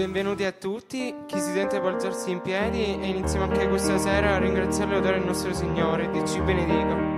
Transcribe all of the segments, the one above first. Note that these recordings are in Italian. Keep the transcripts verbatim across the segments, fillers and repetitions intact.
Benvenuti a tutti, chi si sente può alzarsi in piedi e iniziamo anche questa sera a ringraziare e lodare il nostro Signore. Dio ci benedica.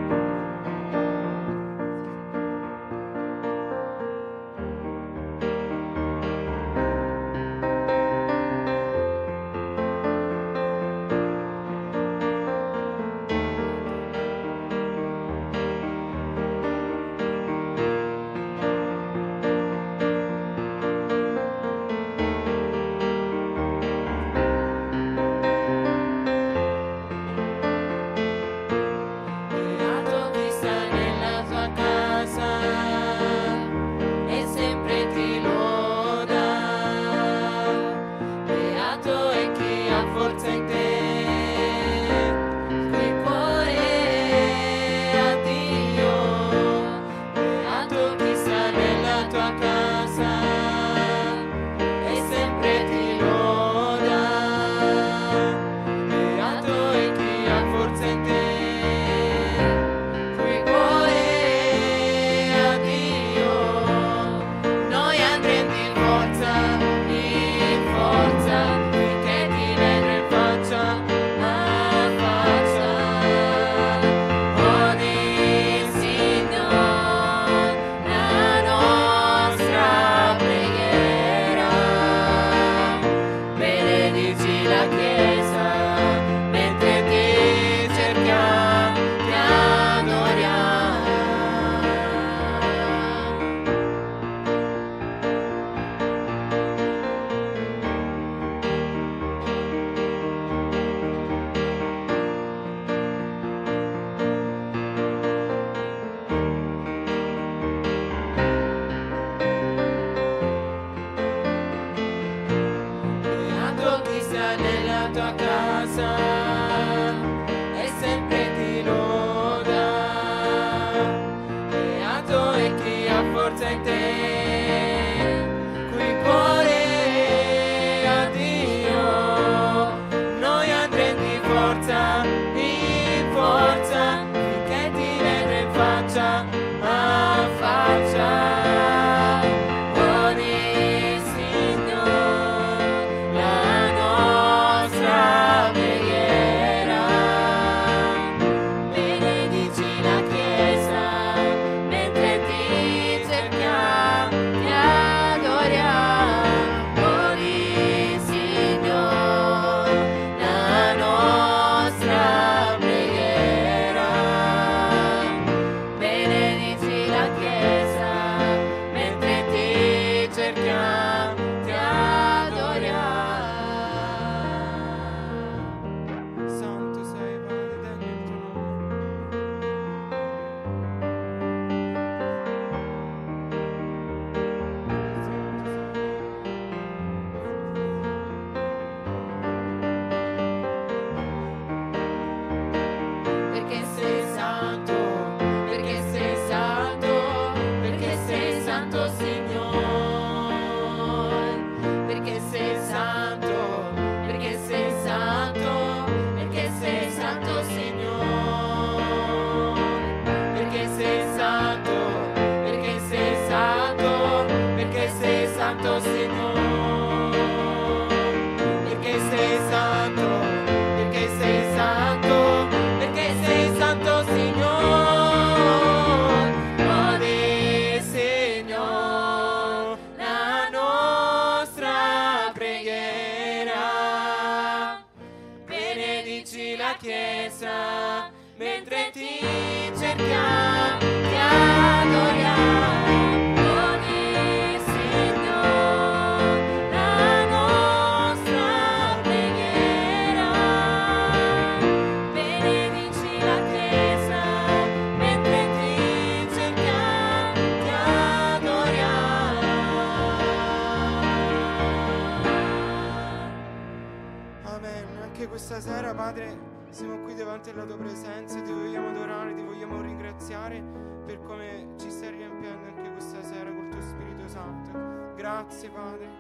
Questa sera, Padre, siamo qui davanti alla Tua presenza, Ti vogliamo adorare, Ti vogliamo ringraziare per come ci stai riempiendo anche questa sera col Tuo Spirito Santo. Grazie, Padre.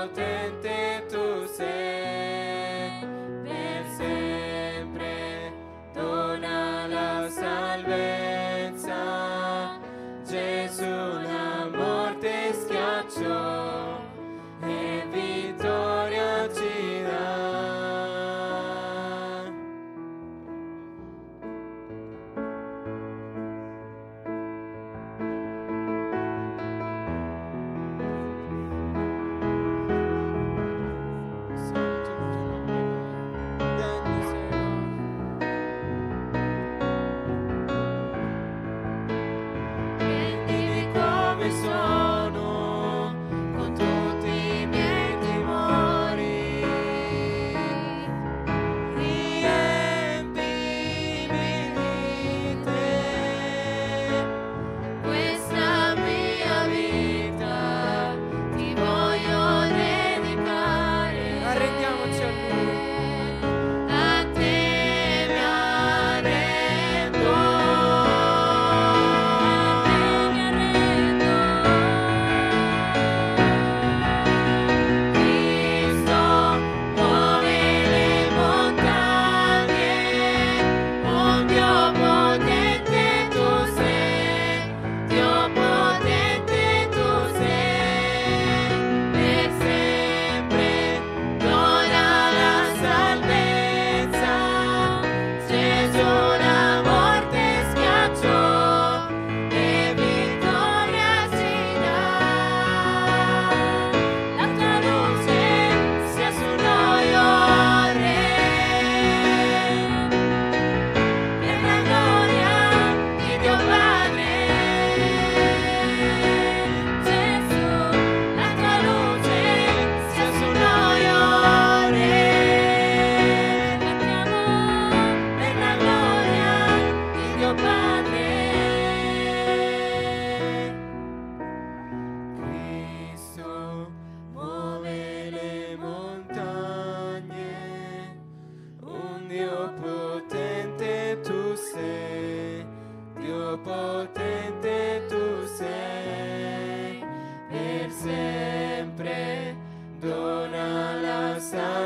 potente tu sei, per sempre dona la salvezza. Gesù la morte schiacciò e vittoria ci dà. Sono con tutti i miei timori, riempimi di te. Questa mia vita ti voglio dedicare. Arrendiamoci a Lui. A te mi arrendo. Potente tu sei, per sempre dona la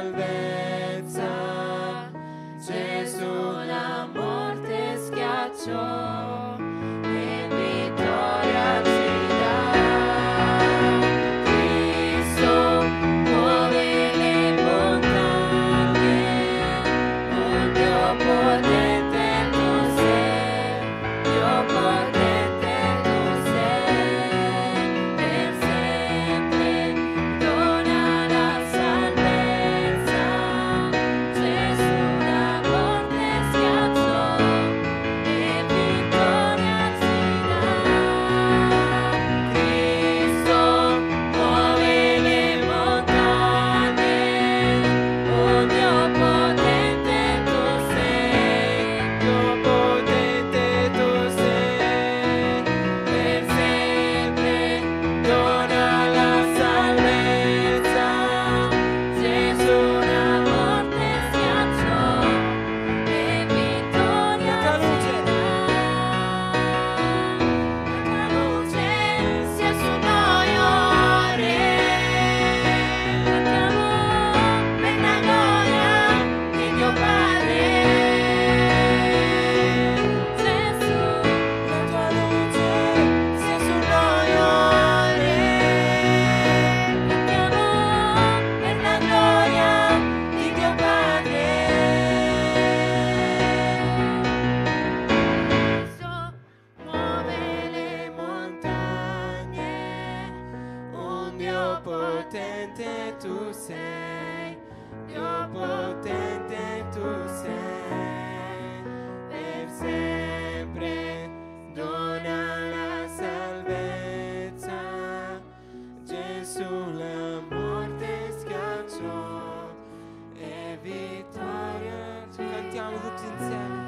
salvezza. Gesù la morte schiacciò e vittoria ci dà. Cristo muove le montagne, un Dio potente tu sei, Dio potente tu sei, per sempre dona la salvezza. Gesù la morte schiacciò e vittoria ci dà. Cristo muove le montagne, un Dio potente tu sei, Dio potente tu sei, per sempre dona la salvezza. Gesù la morte schiacciò e vittoria ci dà. La luce sia su noi ora, cantiamo per la gloria di Dio Padre. Gesù, la tua luce sia su noi ora, cantiamo per la gloria di Dio Padre. Cristo muove le montagne, un Dio potente tu sei, Dio potente tu sei, per sempre dona la salvezza. Gesù la morte schiacciò e vittoria. Cantiamo tutti insieme.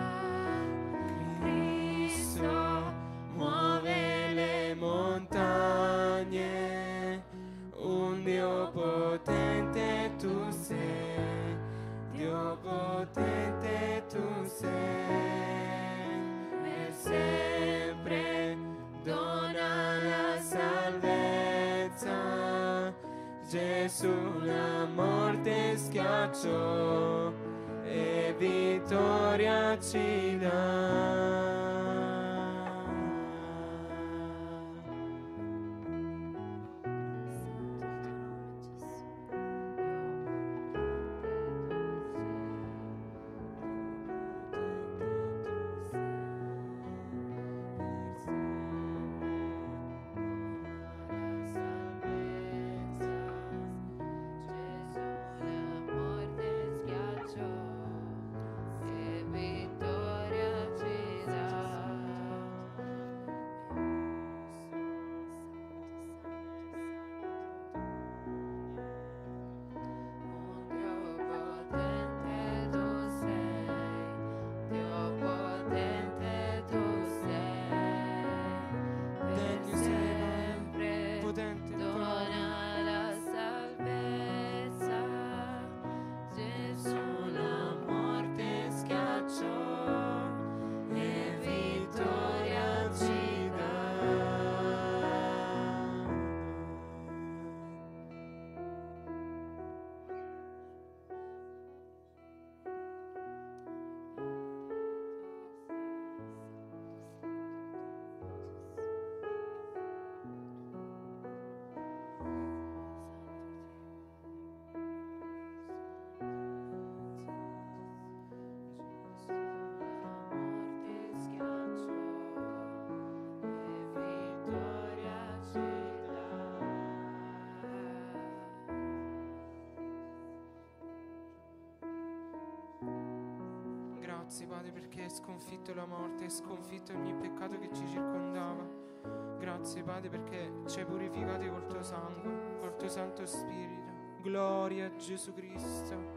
Cristo muove le montagne, un Dio potente tu sei, Dio potente tu sei, per sempre dona la salvezza. Gesù la morte schiacciò e vittoria ci dà. Grazie Padre perché hai sconfitto la morte, hai sconfitto ogni peccato che ci circondava. Grazie Padre perché ci hai purificati col tuo sangue, col tuo Santo Spirito. Gloria a Gesù Cristo.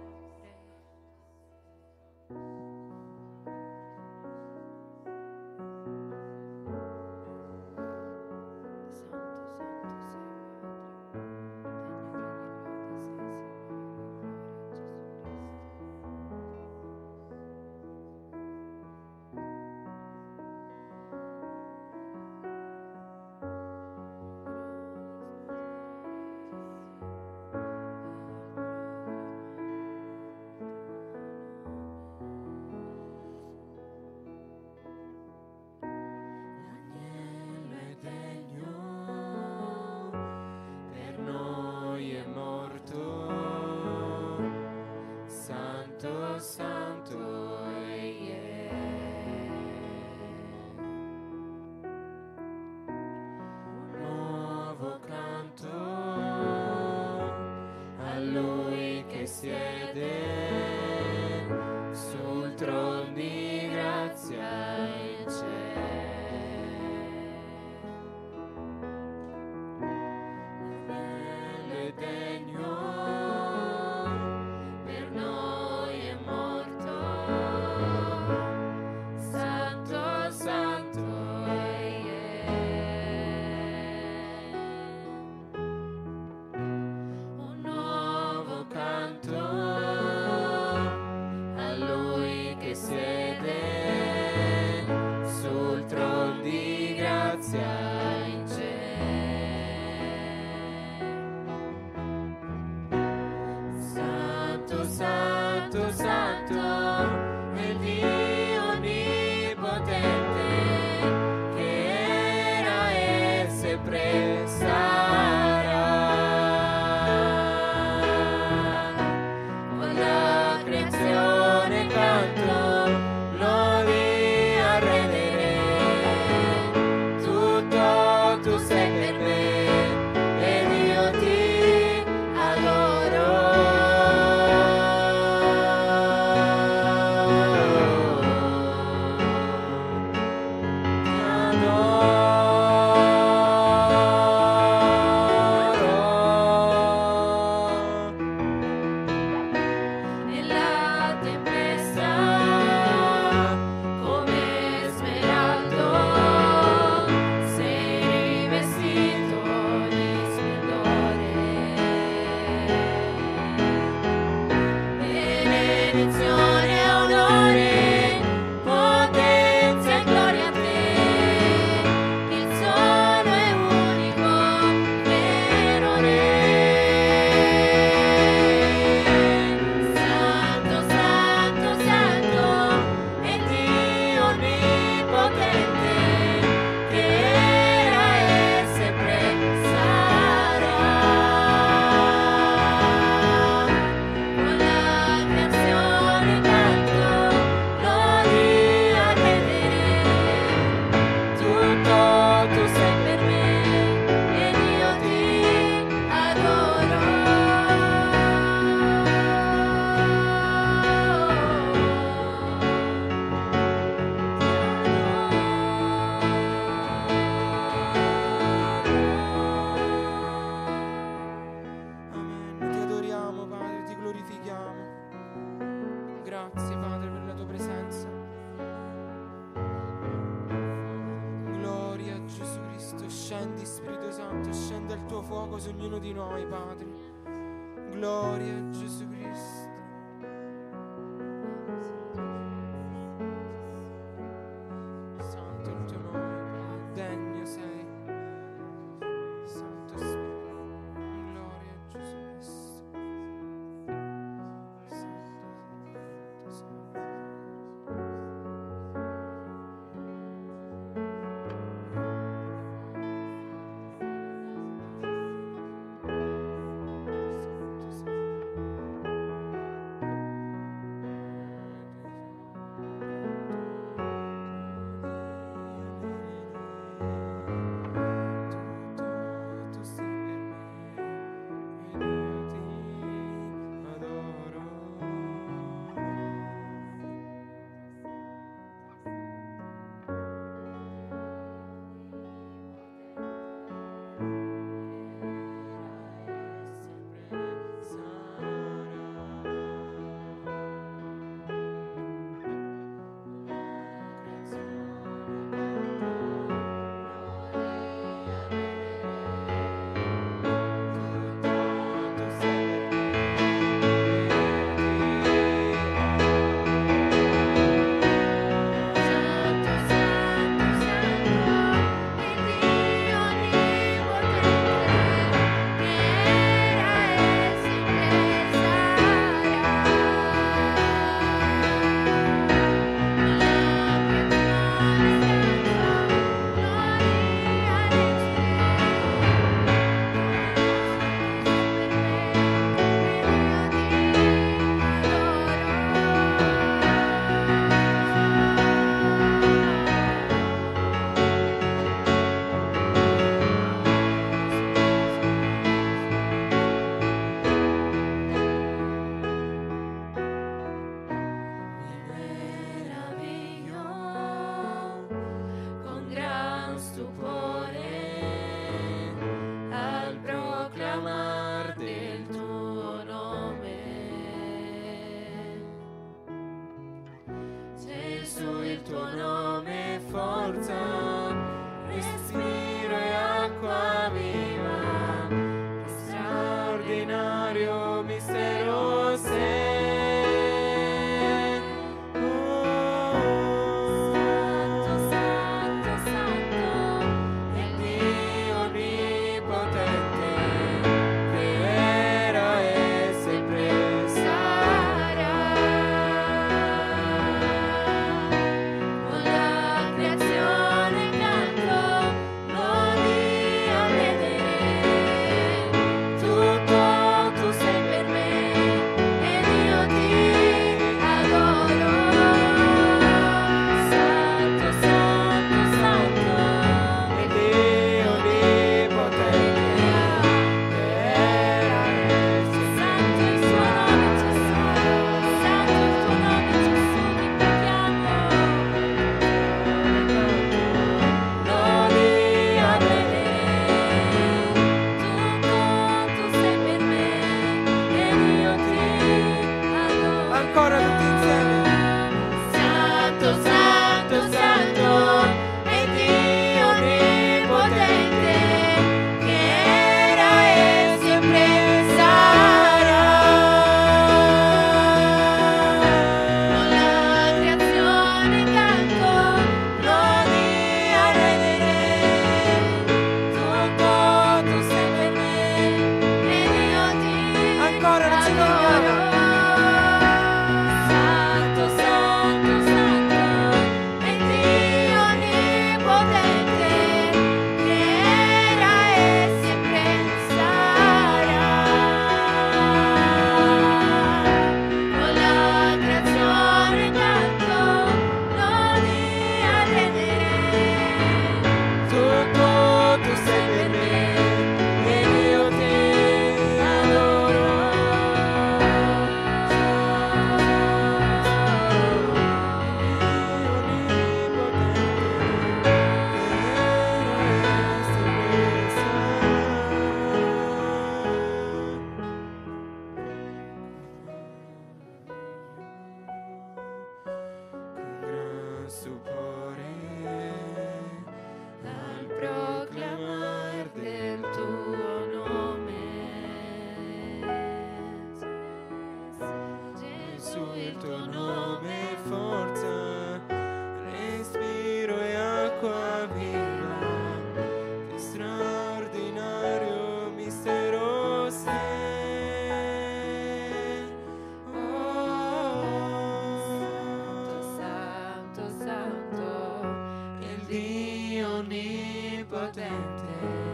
scenda il tuo fuoco su ognuno di noi, Padre. Gloria a Gesù Cristo. Santo il tuo nome, degno sei. Santo Spirito, gloria a Gesù Cristo. Santo, santo, il tuo nome è forza, respiro e acqua viva, che straordinario mistero sei. Oh, Santo, Santo, il Dio onnipotente,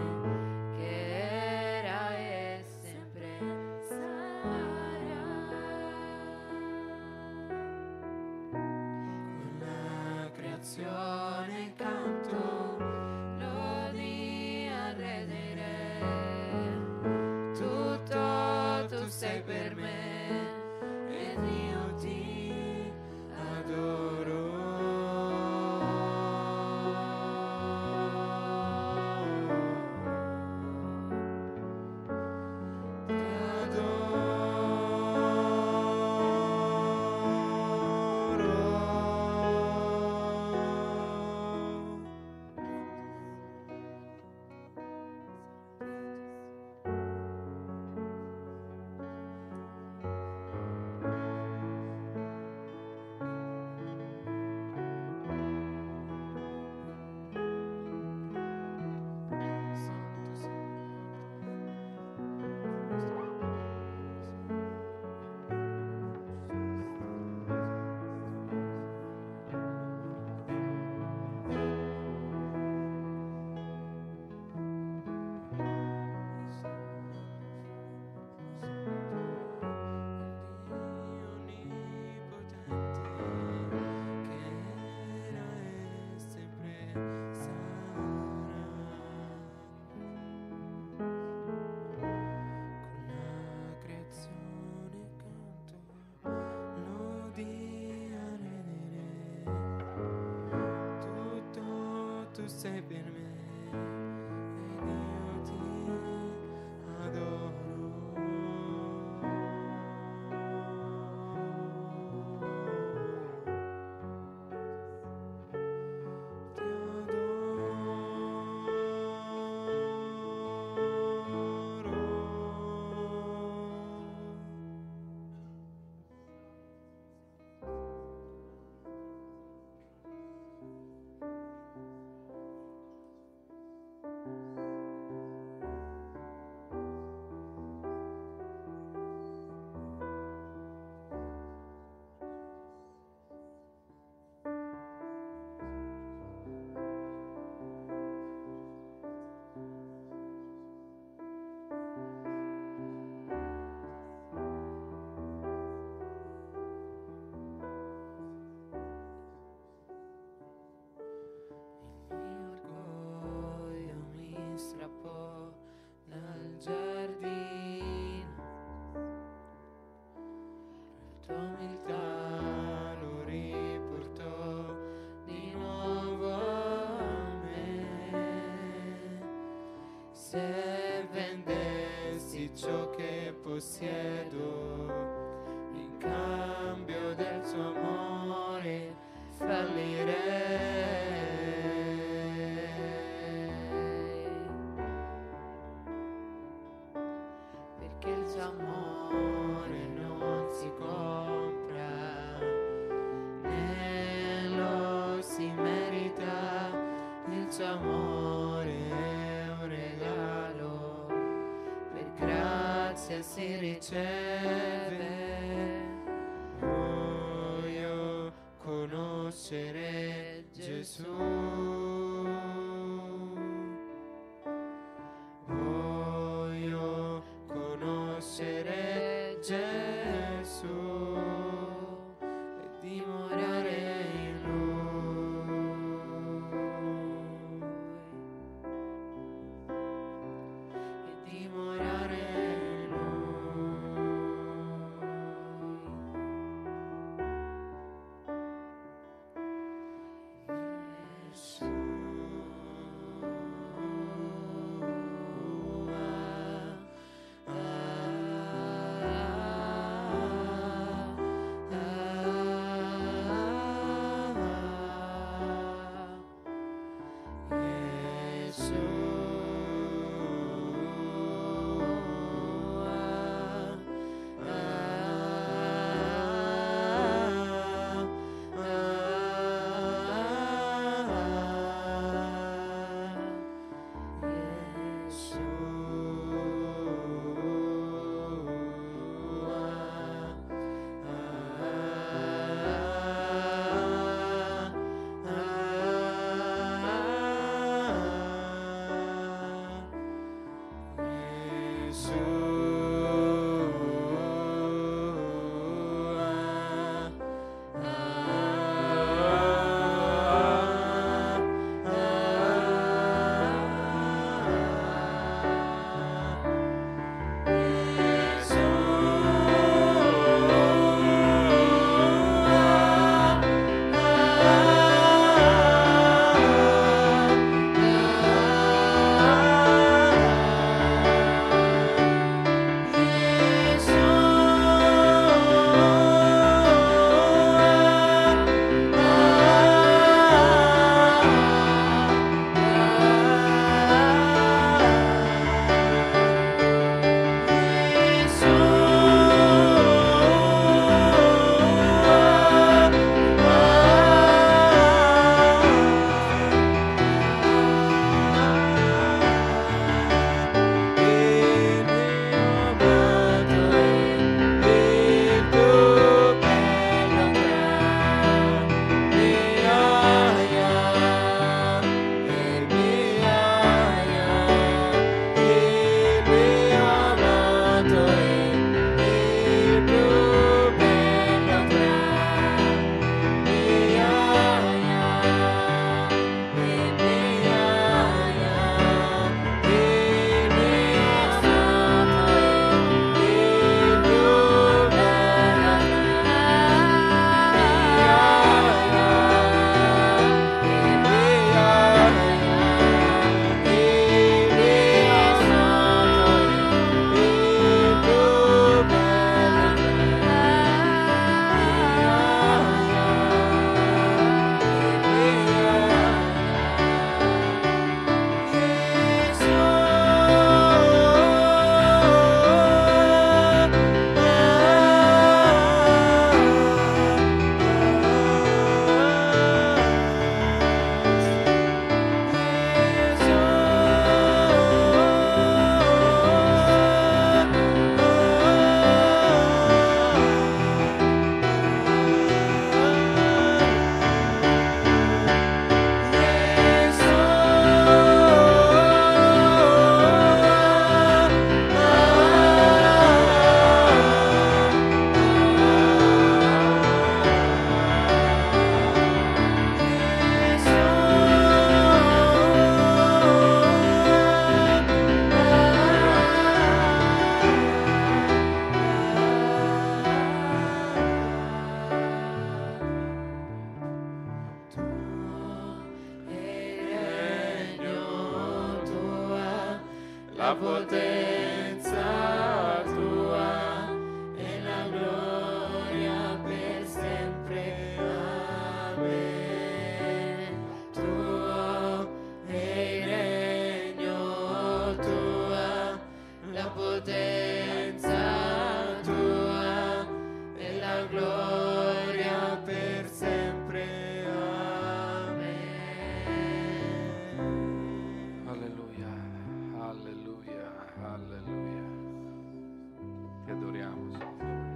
che era e sempre sarà. con la creazione canto, Lodi a redere, tutto tu sei per me, ed io ti adoro. Ti sei per me ed io ti adoro. Ti strappò dal giardino, la tua umiltà lo riportò di nuovo a me. Se vendessi ciò che possiedo in cambio del tuo amore, fallirei. Perché il tuo amore non si compra, né lo si merita. Il tuo amore è un regalo, per grazia si riceve. Voglio conoscere Gesù. Voglio conoscere Gesù e dimorare in Lui, e dimorare in Lui. Gesù. potenza tua e la gloria per sempre. Amen. Tuo è il regno, tua la potenza tua e la gloria per sempre. Amen. Alleluia, alleluia, alleluia. Ti adoriamo, Signore.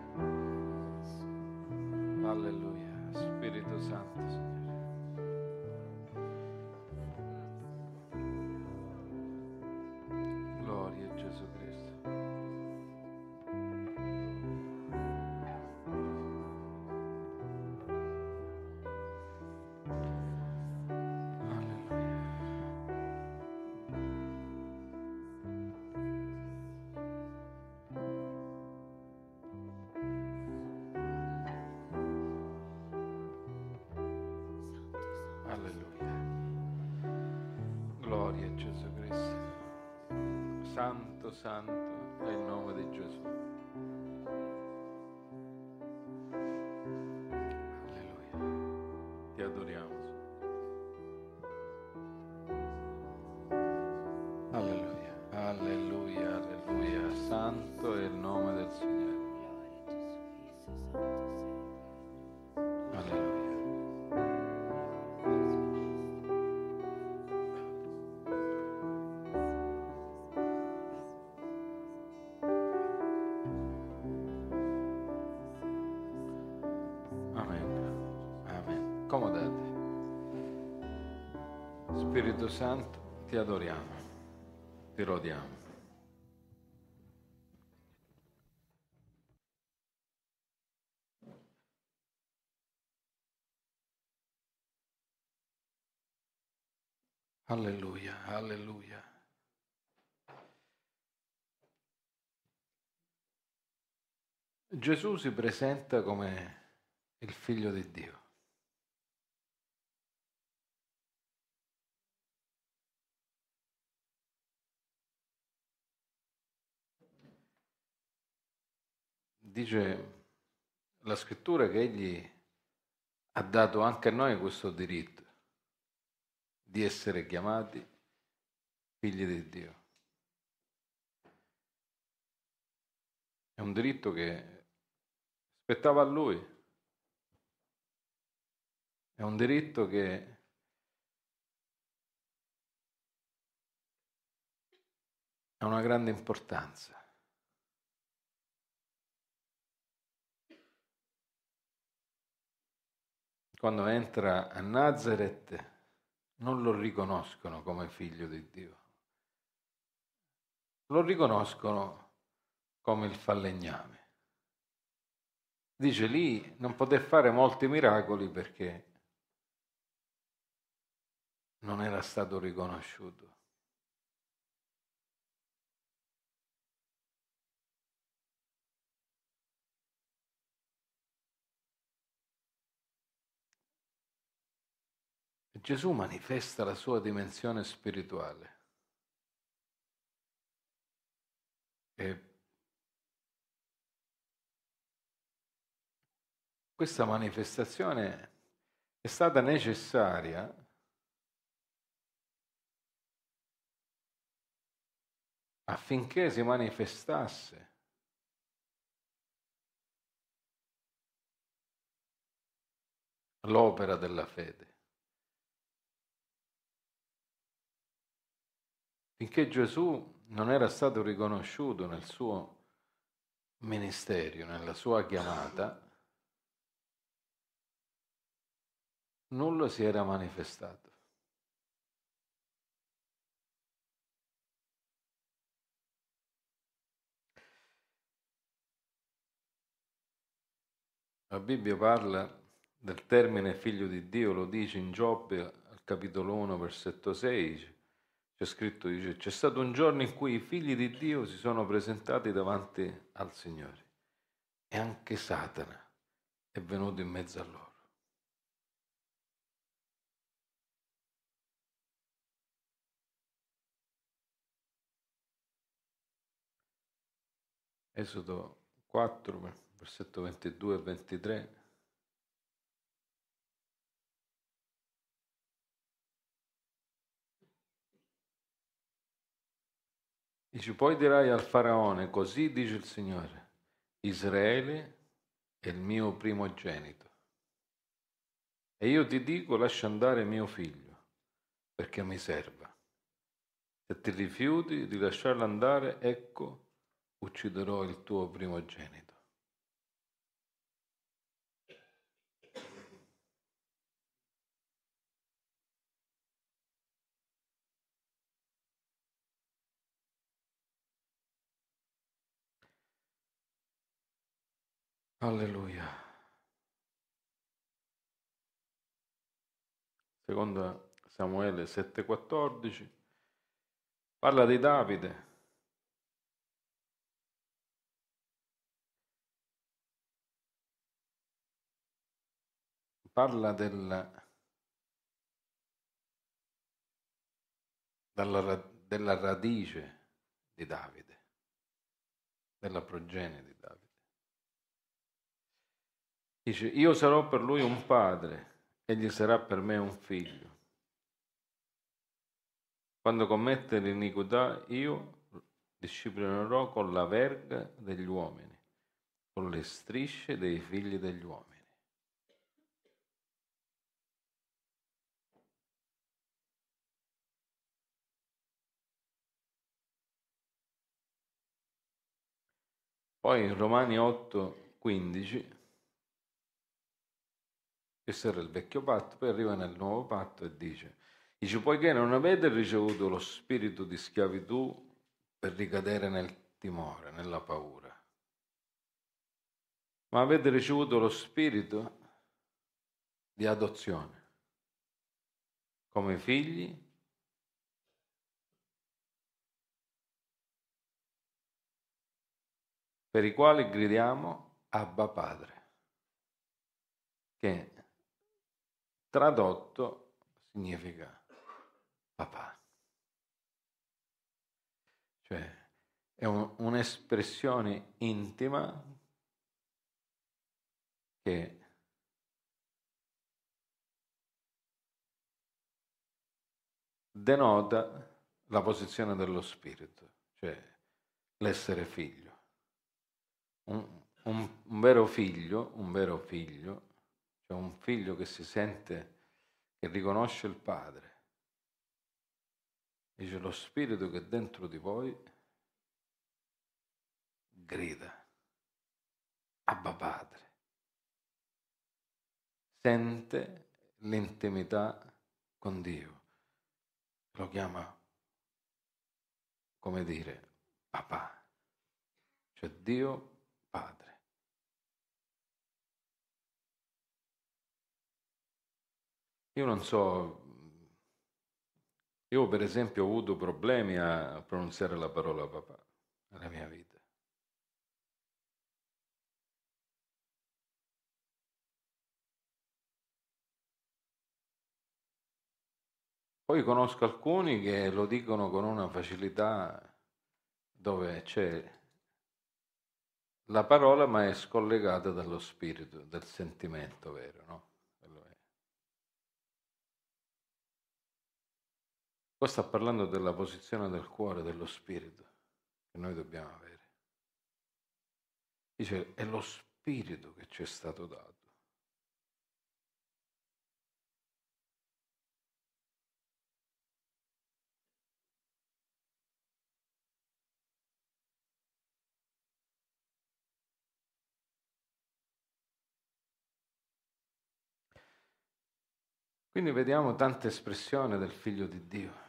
Alleluia, Spirito Santo, Signore. Gloria a Gesù Cristo. Alleluia. Alleluia. Gloria a Gesù Cristo. Santo, santo è il nome di Gesù. Alleluia. Ti adoriamo. Alleluia. Alleluia, alleluia. Santo è il nome del Signore. Alleluia. Amen. Amen. Accomodate. Spirito Santo, ti adoriamo, ti lodiamo. Alleluia, alleluia. Gesù si presenta come il Figlio di Dio. Dice la Scrittura che Egli ha dato anche a noi questo diritto di essere chiamati figli di Dio. È un diritto che spettava a Lui. È un diritto che ha una grande importanza. Quando entra a Nazareth non lo riconoscono come figlio di Dio. Lo riconoscono come il falegname. Dice lì non poté fare molti miracoli perché non era stato riconosciuto. Gesù manifesta la sua dimensione spirituale. E questa manifestazione è stata necessaria affinché si manifestasse l'opera della fede. Finché Gesù non era stato riconosciuto nel suo ministero, nella sua chiamata, nulla si era manifestato. La Bibbia parla del termine figlio di Dio, lo dice in Giobbe al capitolo uno, versetto sei, c'è scritto, dice, c'è stato un giorno in cui i figli di Dio si sono presentati davanti al Signore e anche Satana è venuto in mezzo a loro. Esodo quattro, versetto ventidue e ventitré. Dice, poi dirai al faraone, così dice il Signore, Israele è il mio primogenito. E io ti dico, lascia andare mio figlio, perché mi serva. Se ti rifiuti di lasciarlo andare, ecco, ucciderò il tuo primogenito. Alleluia. Seconda Samuele sette quattordici parla di Davide. Parla del, della, della radice di Davide, della progenie di Davide. Dice, io sarò per lui un padre, egli sarà per me un figlio. Quando commette l'iniquità, io disciplinerò con la verga degli uomini, con le strisce dei figli degli uomini. Poi in Romani otto quindici, questo era il vecchio patto, poi arriva nel nuovo patto e dice, dice, poiché non avete ricevuto lo spirito di schiavitù per ricadere nel timore, nella paura, ma avete ricevuto lo spirito di adozione, come figli, per i quali gridiamo Abba Padre, che tradotto significa papà. Cioè è un, un'espressione intima che denota la posizione dello spirito, cioè l'essere figlio. Un, un, un vero figlio, un vero figlio, cioè un figlio che si sente, che riconosce il padre. Dice lo spirito che è dentro di voi grida, Abba Padre. Sente l'intimità con Dio. Lo chiama, come dire, papà. Cioè Dio Padre. Io non so, io per esempio ho avuto problemi a pronunziare la parola papà nella mia vita. Poi conosco alcuni che lo dicono con una facilità dove c'è la parola ma è scollegata dallo spirito, dal sentimento vero, no? Qua sta parlando della posizione del cuore, dello spirito che noi dobbiamo avere. Dice, è lo spirito che ci è stato dato. Quindi vediamo tante espressioni del Figlio di Dio.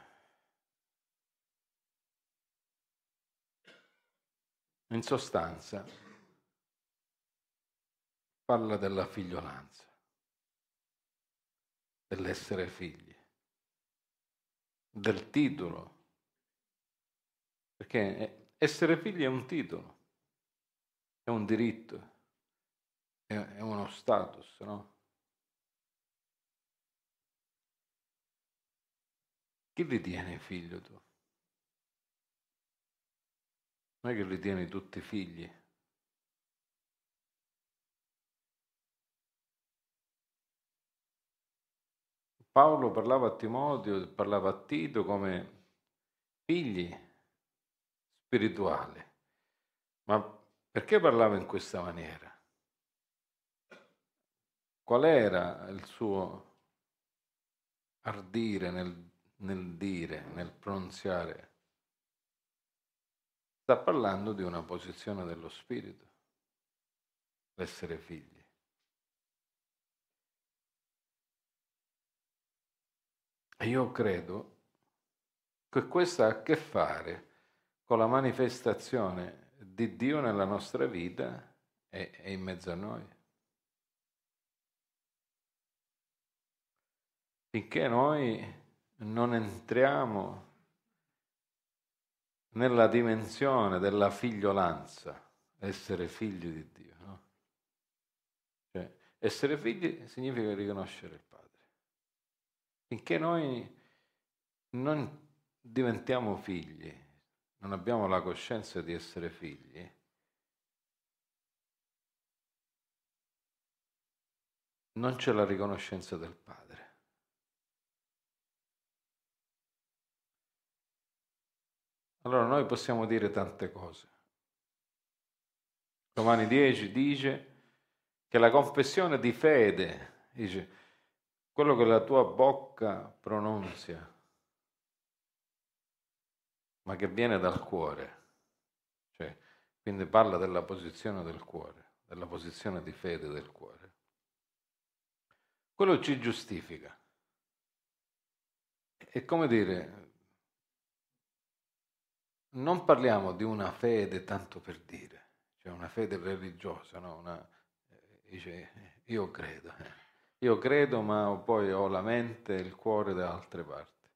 In sostanza, parla della figliolanza, dell'essere figli, del titolo, perché essere figli è un titolo, è un diritto, è uno status, no? Chi ritieni figlio tu? non è che li tieni tutti figli. Paolo parlava a Timoteo, parlava a Tito come figli spirituali. Ma perché parlava in questa maniera? Qual era il suo ardire nel, nel dire, nel pronunziare? Sta parlando di una posizione dello spirito, l'essere figli. E io credo che questo ha a che fare con la manifestazione di Dio nella nostra vita e, e in mezzo a noi. Finché noi non entriamo nella dimensione della figliolanza, essere figli di Dio, no? Cioè, essere figli significa riconoscere il Padre. Finché noi non diventiamo figli, non abbiamo la coscienza di essere figli, non c'è la riconoscenza del Padre. Allora noi possiamo dire tante cose. Romani dieci dice che la confessione di fede, dice, quello che la tua bocca pronunzia, ma che viene dal cuore, cioè, quindi parla della posizione del cuore, della posizione di fede del cuore. Quello ci giustifica. È come dire, non parliamo di una fede tanto per dire, cioè una fede religiosa, no? Una, eh, dice, io credo, eh. io credo ma poi ho la mente e il cuore da altre parti.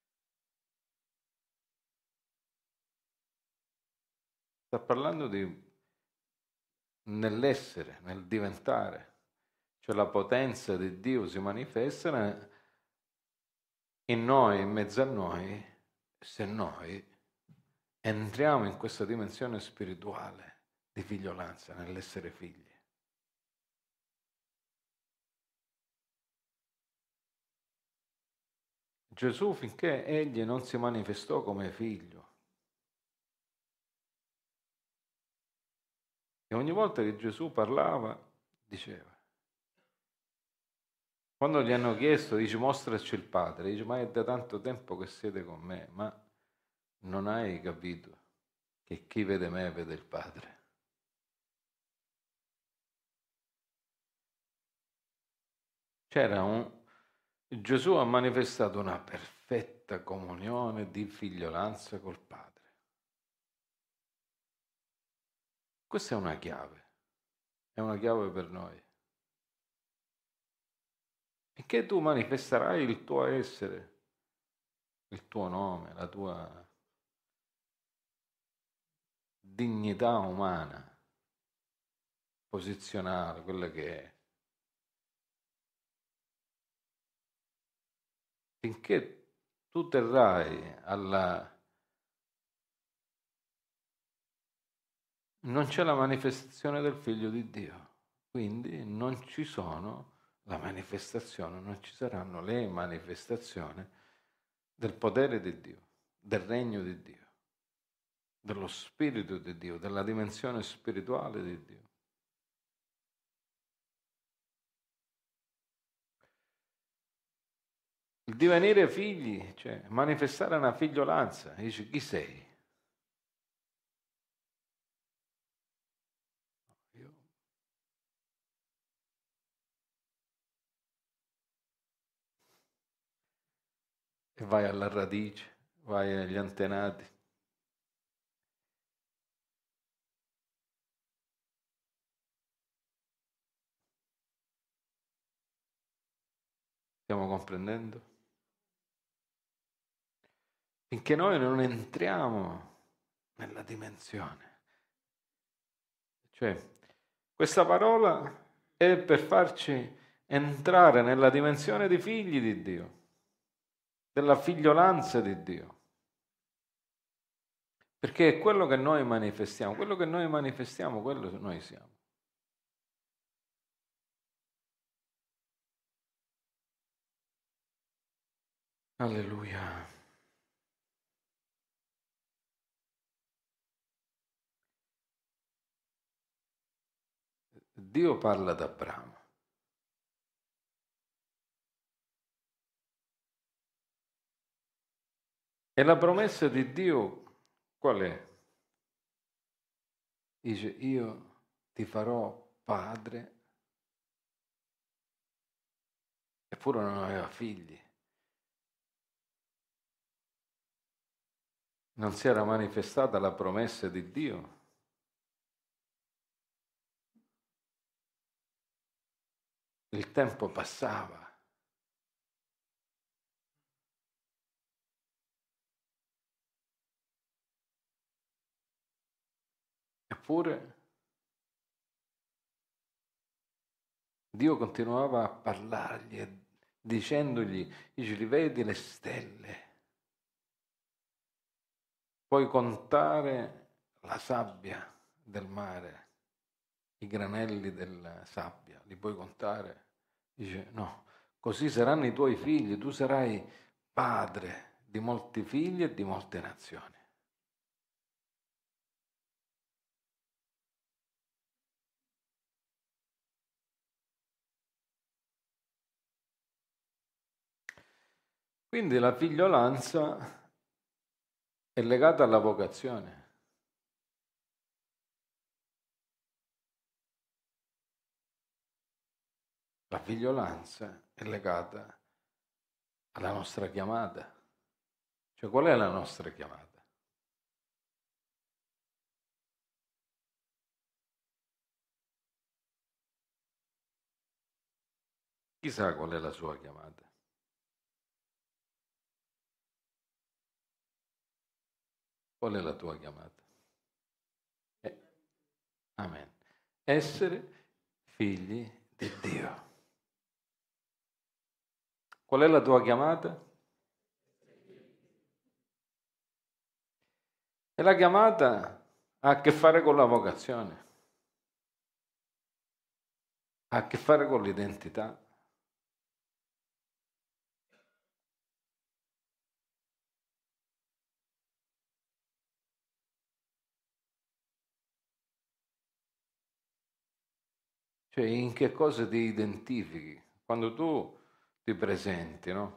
Sta parlando di nell'essere, nel diventare, cioè la potenza di Dio si manifesta in noi, in mezzo a noi, se noi entriamo in questa dimensione spirituale di figliolanza, nell'essere figli. Gesù, finché egli non si manifestò come figlio, e ogni volta che Gesù parlava, diceva, quando gli hanno chiesto, dice, mostraci il Padre, dice, ma è da tanto tempo che siete con me, ma non hai capito che chi vede me vede il Padre. C'era un... Gesù ha manifestato una perfetta comunione di figliolanza col Padre. Questa è una chiave, è una chiave per noi. Finché tu manifesterai il tuo essere, il tuo nome, la tua dignità umana, posizionale, quella che è. Finché tu terrai alla... non c'è la manifestazione del Figlio di Dio, quindi non ci sono la manifestazione, non ci saranno le manifestazioni del potere di Dio, del regno di Dio, dello Spirito di Dio, della dimensione spirituale di Dio. Il divenire figli, cioè manifestare una figliolanza, dice chi sei? Io. E vai alla radice, vai agli antenati. Stiamo comprendendo? Finché noi non entriamo nella dimensione. Cioè, questa parola è per farci entrare nella dimensione di figli di Dio, della figliolanza di Dio. Perché è quello che noi manifestiamo, quello che noi manifestiamo, quello noi siamo. Alleluia. Dio parla ad Abramo. E la promessa di Dio qual è? Dice, io ti farò padre, eppure non aveva figli. Non si era manifestata la promessa di Dio. Il tempo passava. Eppure Dio continuava a parlargli e dicendogli, dice, li vedi le stelle? Puoi contare la sabbia del mare, i granelli della sabbia, li puoi contare? Dice, no, così saranno i tuoi figli, tu sarai padre di molti figli e di molte nazioni. Quindi la figliolanza è legata alla vocazione. La figliolanza è legata alla nostra chiamata. Cioè, qual è la nostra chiamata? Chissà qual è la sua chiamata. Qual è la tua chiamata? Eh, amen. Essere figli di Dio. Qual è la tua chiamata? E la chiamata ha a che fare con la vocazione, ha a che fare con l'identità. Cioè, in che cosa ti identifichi? Quando tu ti presenti, no?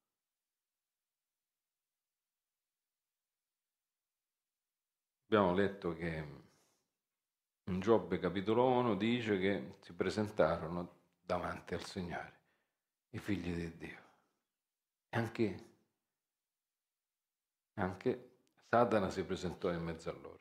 Abbiamo letto che in Giobbe capitolo uno dice che si presentarono davanti al Signore i figli di Dio. E anche, anche Satana si presentò in mezzo a loro.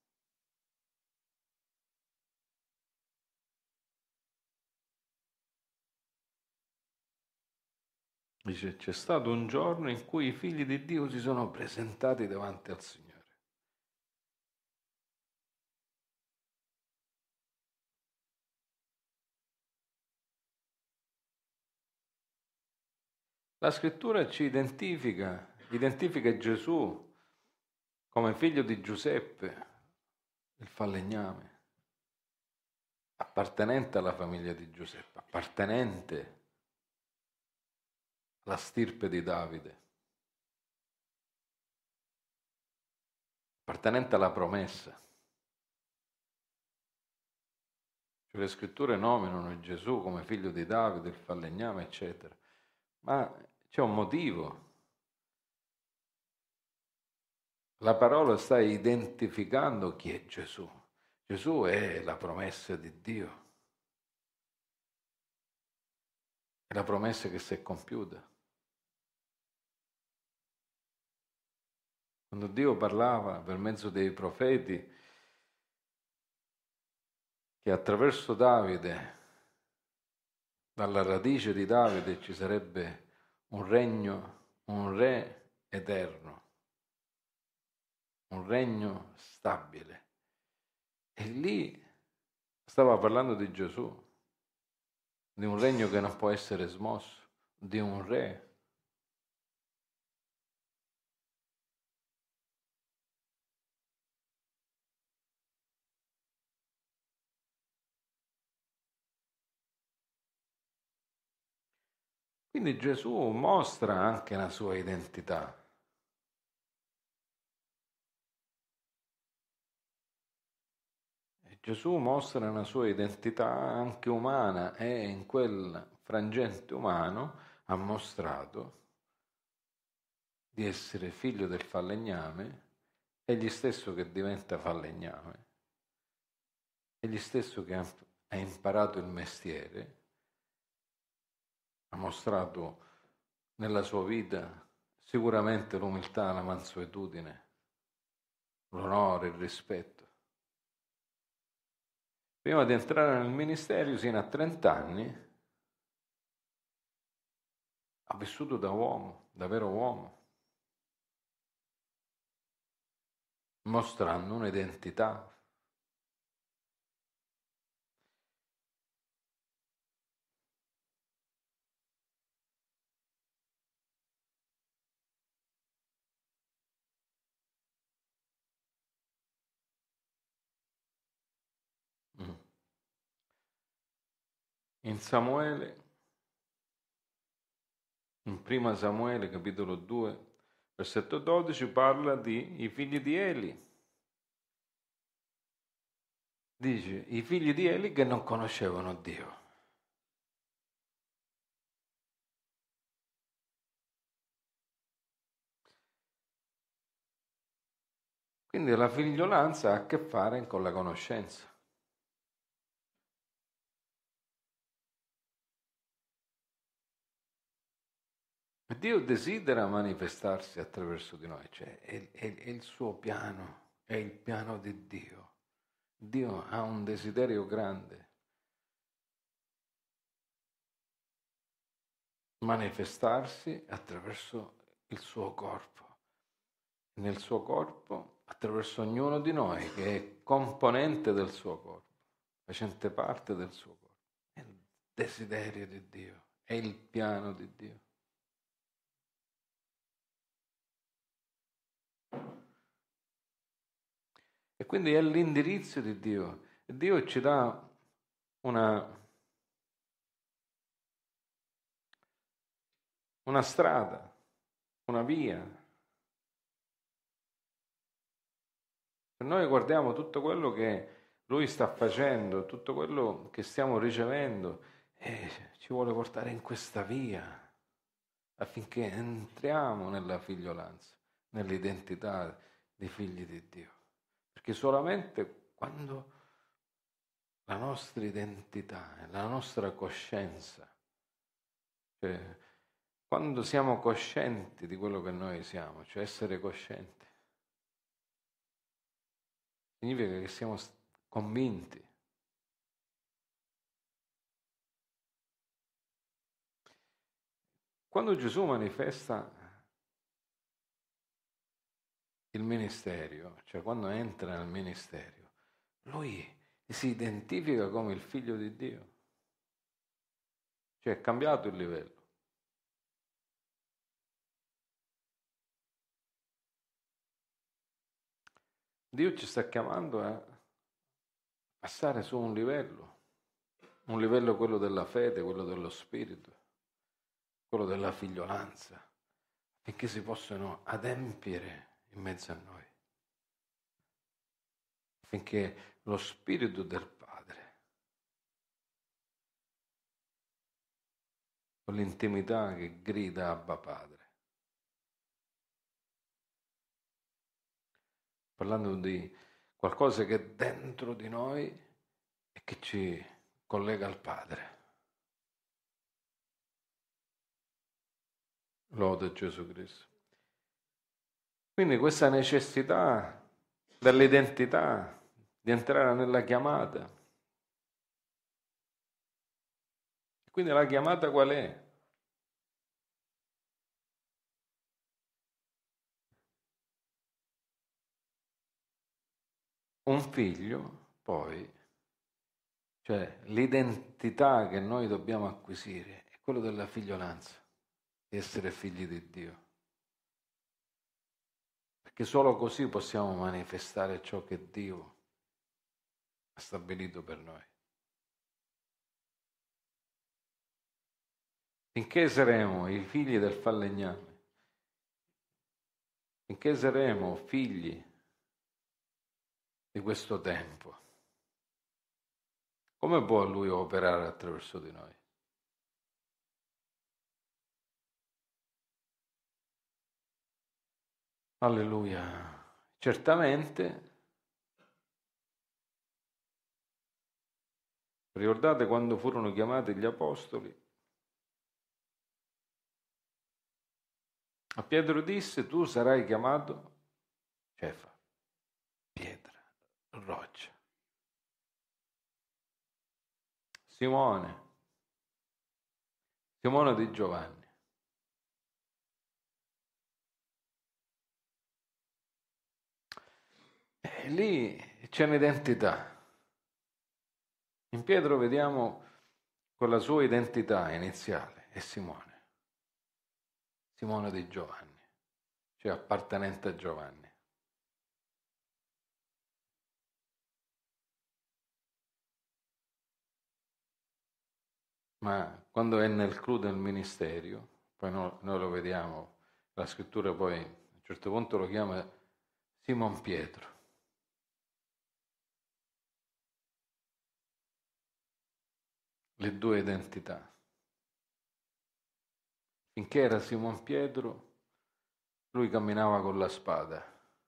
Dice, c'è stato un giorno in cui i figli di Dio si sono presentati davanti al Signore. La scrittura ci identifica, identifica Gesù come figlio di Giuseppe, il falegname, appartenente alla famiglia di Giuseppe, appartenente alla stirpe di Davide, appartenente alla promessa. Cioè, le scritture nominano Gesù come figlio di Davide, il falegname, eccetera. Ma c'è un motivo. La parola sta identificando chi è Gesù. Gesù è la promessa di Dio. È la promessa che si è compiuta. Quando Dio parlava per mezzo dei profeti che attraverso Davide, dalla radice di Davide ci sarebbe un regno, un re eterno, un regno stabile. E lì stava parlando di Gesù, di un regno che non può essere smosso, di un re. Quindi Gesù mostra anche la sua identità. Gesù mostra una sua identità anche umana e in quel frangente umano ha mostrato di essere figlio del falegname, egli stesso che diventa falegname, egli stesso che ha imparato il mestiere, ha mostrato nella sua vita sicuramente l'umiltà, la mansuetudine, l'onore, il rispetto. Prima di entrare nel ministero, sino a trenta anni, ha vissuto da uomo, da vero uomo, mostrando un'identità. In Samuele, in prima Samuele, capitolo due, versetto dodici, parla di i figli di Eli. Dice, i figli di Eli che non conoscevano Dio. Quindi la figliolanza ha a che fare con la conoscenza. Dio desidera manifestarsi attraverso di noi, cioè è, è, è il suo piano, è il piano di Dio. Dio ha un desiderio grande, manifestarsi attraverso il suo corpo, nel suo corpo, attraverso ognuno di noi che è componente del suo corpo, facente parte del suo corpo. È il desiderio di Dio, è il piano di Dio. E quindi è l'indirizzo di Dio. Dio ci dà una, una strada, una via. Se noi guardiamo tutto quello che Lui sta facendo, tutto quello che stiamo ricevendo, eh, ci vuole portare in questa via affinché entriamo nella figliolanza, nell'identità dei figli di Dio. Perché solamente quando la nostra identità, la nostra coscienza, cioè quando siamo coscienti di quello che noi siamo, cioè essere coscienti, significa che siamo convinti. Quando Gesù manifesta il ministero, cioè quando entra nel ministero, lui si identifica come il figlio di Dio. Cioè è cambiato il livello. Dio ci sta chiamando a passare su un livello, un livello quello della fede, quello dello spirito, quello della figliolanza, affinché si possano adempiere in mezzo a noi, affinché lo spirito del Padre, con l'intimità che grida Abba Padre, parlando di qualcosa che è dentro di noi e che ci collega al Padre. Lode Gesù Cristo. Quindi questa necessità dell'identità, di entrare nella chiamata. Quindi la chiamata qual è? Un figlio, poi, cioè l'identità che noi dobbiamo acquisire è quello della figliolanza, di essere figli di Dio. Perché solo così possiamo manifestare ciò che Dio ha stabilito per noi. finché saremo i figli del falegname, finché saremo figli di questo tempo, come può Lui operare attraverso di noi? Alleluia. Certamente, ricordate quando furono chiamati gli apostoli? A Pietro disse: tu sarai chiamato Cefa, pietra, roccia. Simone, Simone di Giovanni. E lì c'è un'identità. In Pietro vediamo quella sua identità iniziale, è Simone. Simone di Giovanni, cioè appartenente a Giovanni. Ma quando è nel clou del ministero, poi no, noi lo vediamo, la scrittura poi a un certo punto lo chiama Simon Pietro. Le due identità. Finché era Simon Pietro, lui camminava con la spada.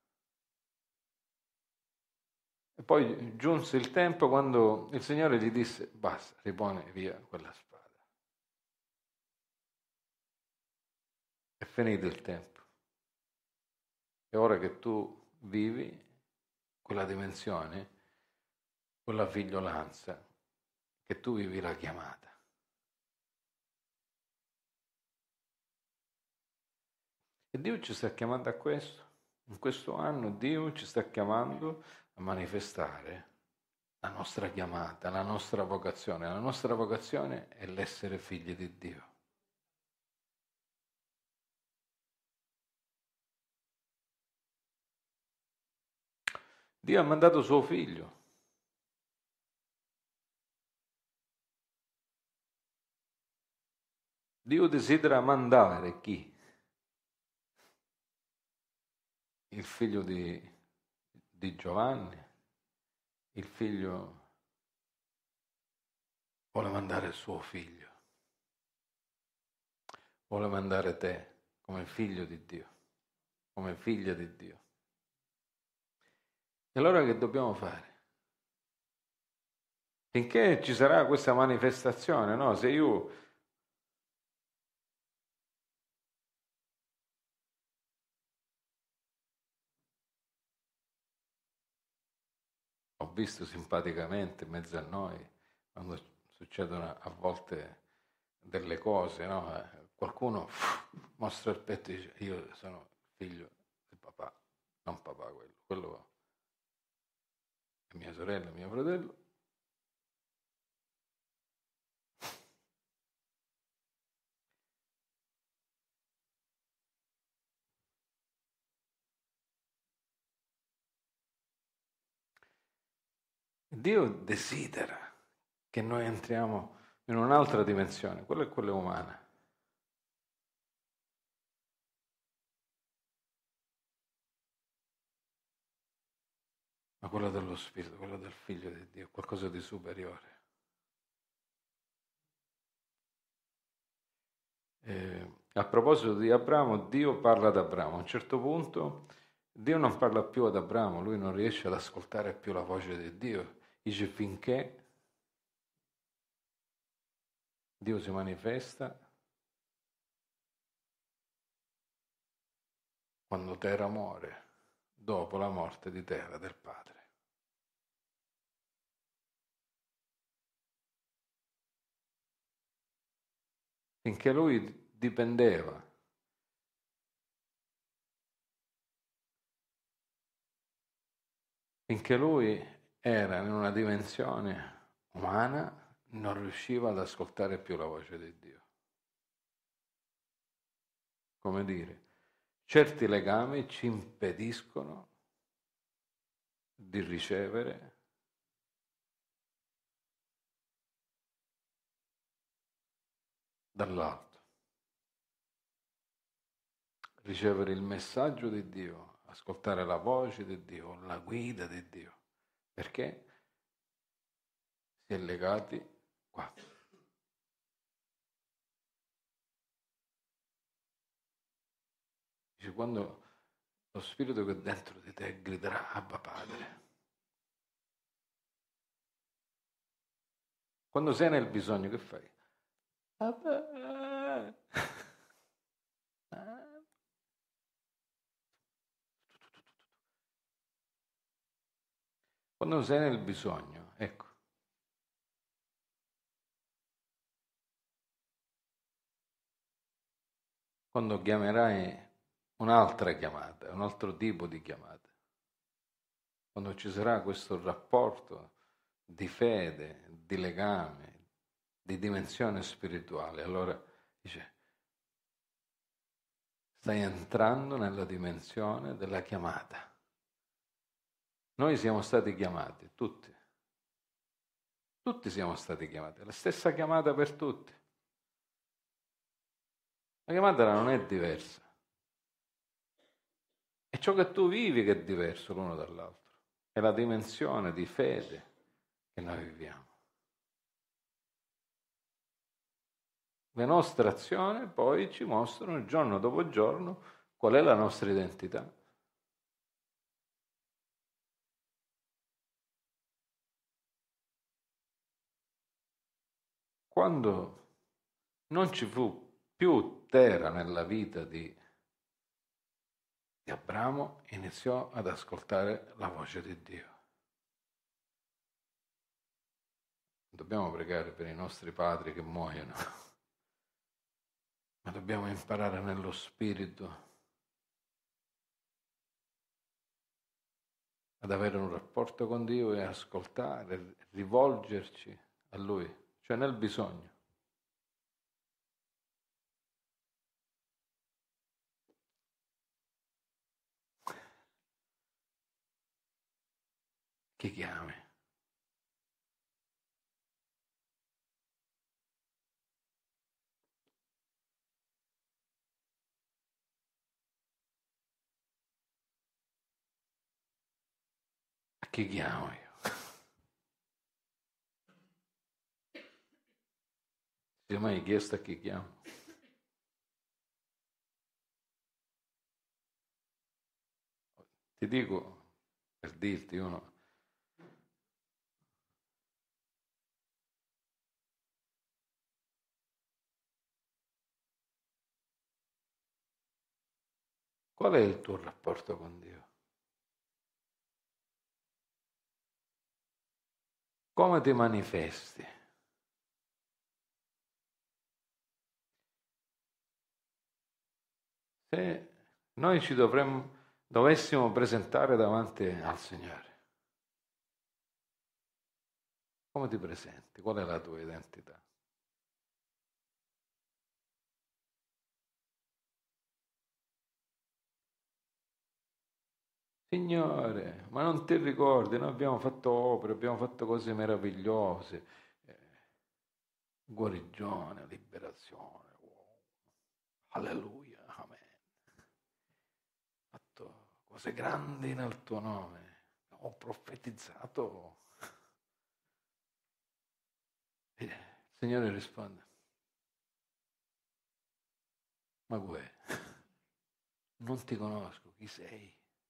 E poi giunse il tempo quando il Signore gli disse: basta, ripone via quella spada. È finito il tempo. È ora che tu vivi quella dimensione, quella figliolanza, che tu vivi la chiamata. E Dio ci sta chiamando a questo. In questo anno Dio ci sta chiamando a manifestare la nostra chiamata, la nostra vocazione. La nostra vocazione è l'essere figli di Dio. Dio ha mandato suo figlio. Dio desidera mandare chi? Il figlio di, di Giovanni, il figlio vuole mandare il suo figlio, vuole mandare te come figlio di Dio, come figlia di Dio. E allora che dobbiamo fare? Finché ci sarà questa manifestazione, no? Se io ho visto simpaticamente in mezzo a noi, quando succedono a volte delle cose, no? Qualcuno uff, mostra il petto e dice: io sono figlio del papà, non papà quello, quello è mia sorella, mio fratello. Dio desidera che noi entriamo in un'altra dimensione, quella è quella umana. Ma quella dello Spirito, quella del Figlio di Dio, qualcosa di superiore. Eh, a proposito di Abramo, Dio parla ad Abramo. A un certo punto Dio non parla più ad Abramo, lui non riesce ad ascoltare più la voce di Dio. Dice: finché Dio si manifesta quando Tera muore, dopo la morte di Tera, del padre. Finché lui dipendeva finché lui era in una dimensione umana, non riusciva ad ascoltare più la voce di Dio. Come dire, certi legami ci impediscono di ricevere dall'alto. ricevere il messaggio di Dio, ascoltare la voce di Dio, la guida di Dio, perché si è legati qua. Dice, quando lo spirito che è dentro di te griderà Abba Padre. Quando sei nel bisogno, che fai? Abba. Quando sei nel bisogno, ecco. Quando chiamerai un'altra chiamata, un altro tipo di chiamata, quando ci sarà questo rapporto di fede, di legame, di dimensione spirituale, allora dice, stai entrando nella dimensione della chiamata. Noi siamo stati chiamati, tutti. Tutti siamo stati chiamati, la stessa chiamata per tutti. La chiamata non è diversa. È ciò che tu vivi che è diverso l'uno dall'altro. È la dimensione di fede che noi viviamo. Le nostre azioni poi ci mostrano giorno dopo giorno qual è la nostra identità. Quando non ci fu più terra nella vita di, di Abramo, iniziò ad ascoltare la voce di Dio. Dobbiamo pregare per i nostri padri che muoiono, ma dobbiamo imparare nello spirito ad avere un rapporto con Dio e ascoltare, rivolgerci a Lui, cioè nel bisogno. Chi chiami? A chi chiamo io? Ti sei mai chiesto a chi chiamo? Ti dico, per dirti uno, qual è il tuo rapporto con Dio? Come ti manifesti? Se noi ci dovremmo, dovessimo presentare davanti al Signore, come ti presenti? Qual è la tua identità? Signore, ma non ti ricordi? Noi abbiamo fatto opere, abbiamo fatto cose meravigliose, eh, guarigione, liberazione, wow. Alleluia, amen. Ho fatto cose grandi nel tuo nome, ho profetizzato. E il Signore risponde, ma uè, non ti conosco, chi sei?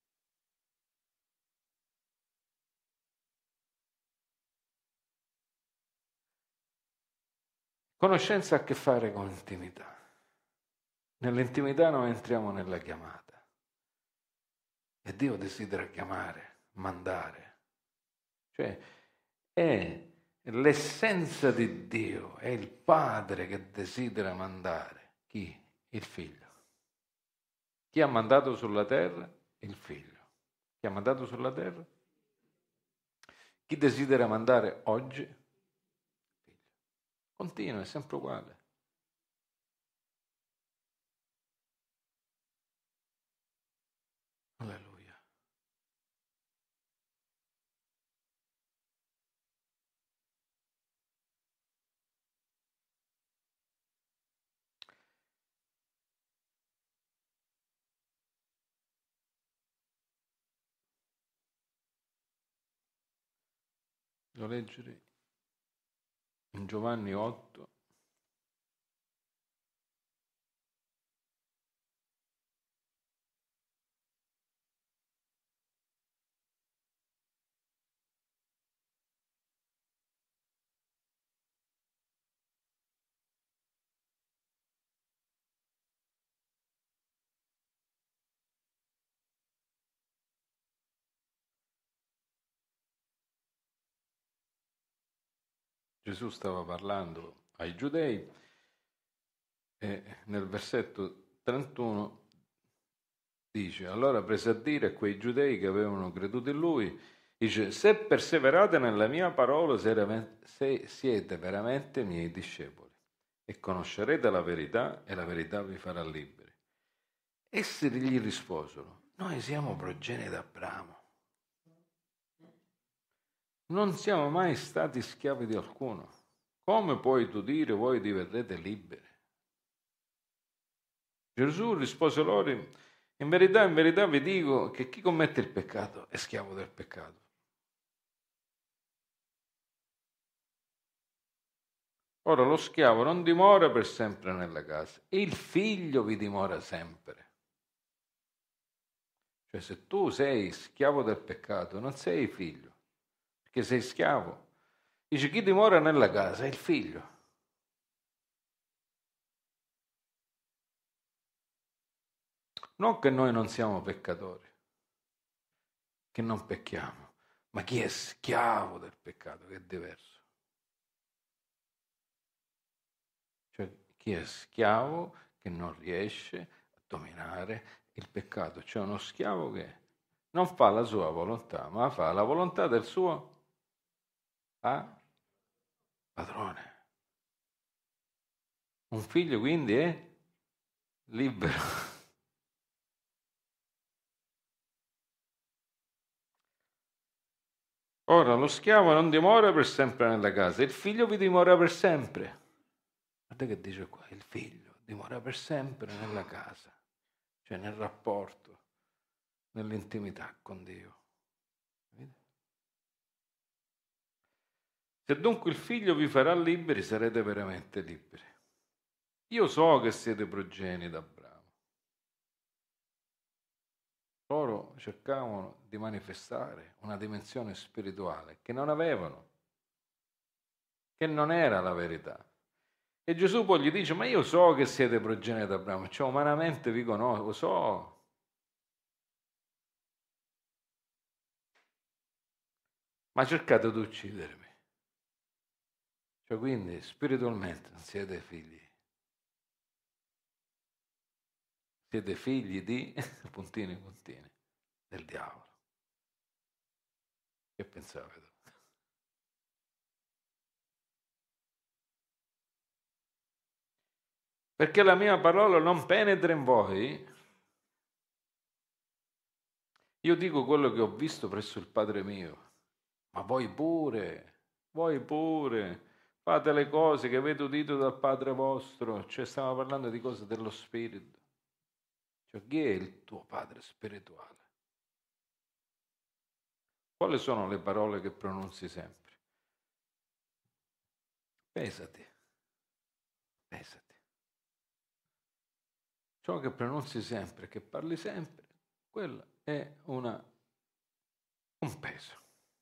Conoscenza ha a che fare con intimità. Nell'intimità noi entriamo nella chiamata. E Dio desidera chiamare, mandare. Cioè è l'essenza di Dio, è il Padre che desidera mandare. Chi? Il Figlio. Chi ha mandato sulla terra? Il Figlio. Chi ha mandato sulla terra? Chi desidera mandare oggi? Continua, è sempre uguale. Alleluia. Lo leggere in Giovanni otto. Gesù stava parlando ai giudei e nel versetto trentuno dice: allora prese a dire a quei giudei che avevano creduto in lui, dice: se perseverate nella mia parola se siete veramente miei discepoli e conoscerete la verità e la verità vi farà liberi. Essi gli risposero: noi siamo progenie d'Abramo, non siamo mai stati schiavi di alcuno. Come puoi tu dire voi diverrete liberi? Gesù rispose loro: in verità, in verità vi dico che chi commette il peccato è schiavo del peccato. Ora lo schiavo non dimora per sempre nella casa, il figlio vi dimora sempre. Cioè, se tu sei schiavo del peccato, non sei figlio, perché sei schiavo. Dice: chi dimora nella casa è il figlio. Non che noi non siamo peccatori, che non pecchiamo, ma chi è schiavo del peccato, che è diverso. Cioè, chi è schiavo che non riesce a dominare il peccato. Cioè uno schiavo che non fa la sua volontà, ma fa la volontà del suo ah, padrone. Un figlio quindi è libero. Ora lo schiavo non dimora per sempre nella casa, il figlio vi dimora per sempre. Guarda che dice qua, il figlio dimora per sempre nella casa, cioè nel rapporto, nell'intimità con Dio. Se dunque il figlio vi farà liberi, sarete veramente liberi. Io so che siete progenie d'Abramo. Loro cercavano di manifestare una dimensione spirituale che non avevano, che non era la verità. E Gesù poi gli dice: ma io so che siete progenie d'Abramo, cioè umanamente vi conosco, lo so. Ma cercate di uccidermi. Cioè quindi spiritualmente non siete figli. Siete figli di, puntini, puntini, del diavolo. Che pensate? Perché la mia parola non penetra in voi. Io dico quello che ho visto presso il Padre mio, ma voi pure, voi pure, fate le cose che avete udito dal Padre vostro. Cioè stiamo parlando di cose dello Spirito. Cioè chi è il tuo Padre spirituale? Quali sono le parole che pronunzi sempre? Pesati, pesati. Ciò che pronunzi sempre, che parli sempre, quella è una, un peso.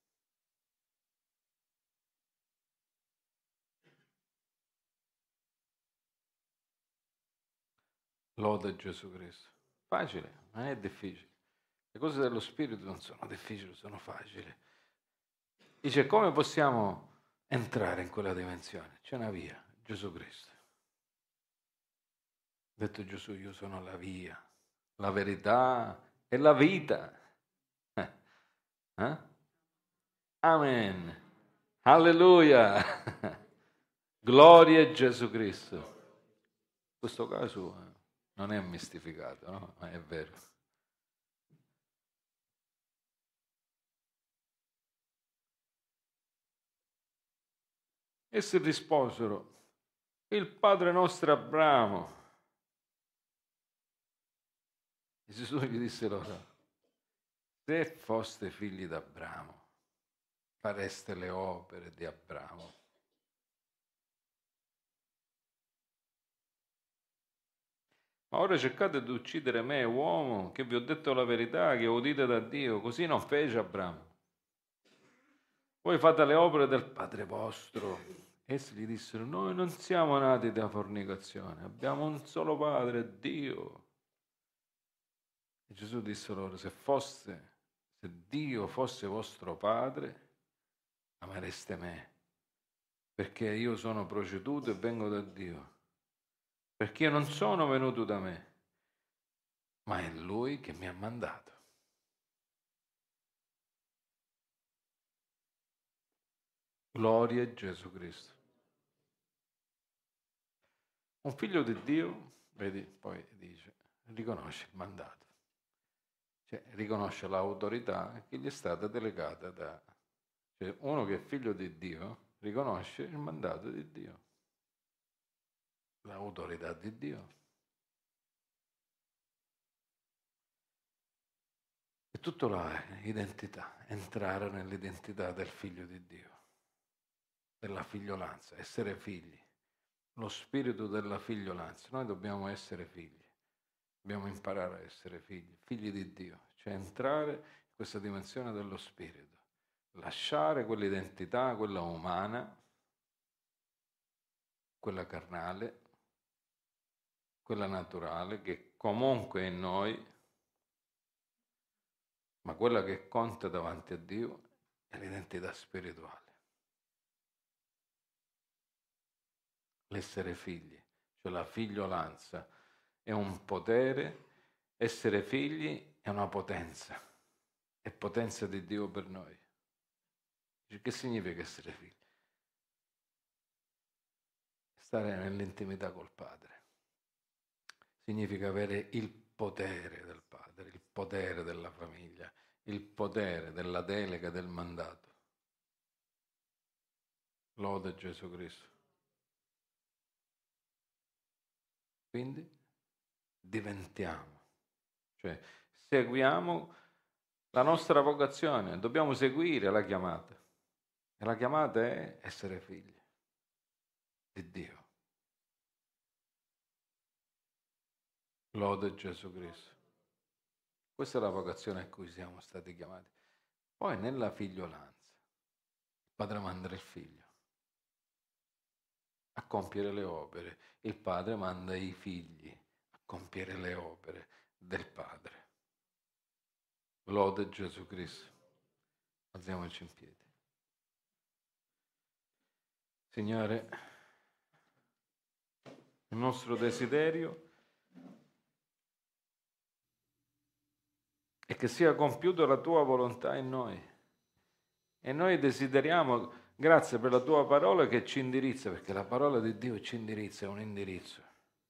Loda Gesù Cristo. Facile, ma è difficile. Le cose dello Spirito non sono difficili, sono facili. Dice: come possiamo entrare in quella dimensione? C'è una via, Gesù Cristo. Ha detto Gesù: io sono la via, la verità e la vita. Eh? Eh? Amen. Alleluia. Gloria a Gesù Cristo. In questo caso eh, non è mistificato, no? Ma è vero. Essi risposero: il padre nostro Abramo. E Gesù gli disse loro: se foste figli d'Abramo, fareste le opere di Abramo. Ma ora cercate di uccidere me, uomo, che vi ho detto la verità, che udite da Dio. Così non fece Abramo. Voi fate le opere del Padre vostro. Essi gli dissero: noi non siamo nati da fornicazione, abbiamo un solo Padre, Dio. E Gesù disse loro: se fosse, se Dio fosse vostro Padre, amereste me, perché io sono proceduto e vengo da Dio. Perché io non sono venuto da me, ma è Lui che mi ha mandato. Gloria a Gesù Cristo. Un figlio di Dio, vedi, poi dice, riconosce il mandato. Cioè, riconosce l'autorità che gli è stata delegata da... Cioè, uno che è figlio di Dio riconosce il mandato di Dio. L'autorità di Dio. E tutto là è identità, entrare nell'identità del figlio di Dio, della figliolanza, essere figli, lo spirito della figliolanza. Noi dobbiamo essere figli, dobbiamo imparare a essere figli, figli di Dio, cioè entrare in questa dimensione dello spirito, lasciare quell'identità, quella umana, quella carnale, quella naturale, che comunque è in noi, ma quella che conta davanti a Dio è l'identità spirituale. L'essere figli, cioè la figliolanza, è un potere, essere figli è una potenza, è potenza di Dio per noi. Che significa essere figli? Stare nell'intimità col Padre. Significa avere il potere del Padre, il potere della famiglia, il potere della delega, del mandato. Lode Gesù Cristo. Quindi diventiamo, cioè seguiamo la nostra vocazione, dobbiamo seguire la chiamata. E la chiamata è essere figli di Dio. Lode Gesù Cristo. Questa è la vocazione a cui siamo stati chiamati. Poi nella figliolanza, il padre manda il figlio a compiere le opere, il padre manda i figli a compiere le opere del padre. Lode Gesù Cristo. Alziamoci in piedi. Signore, il nostro desiderio e che sia compiuta la tua volontà in noi. E noi desideriamo, grazie per la tua parola che ci indirizza, perché la parola di Dio ci indirizza, è un indirizzo.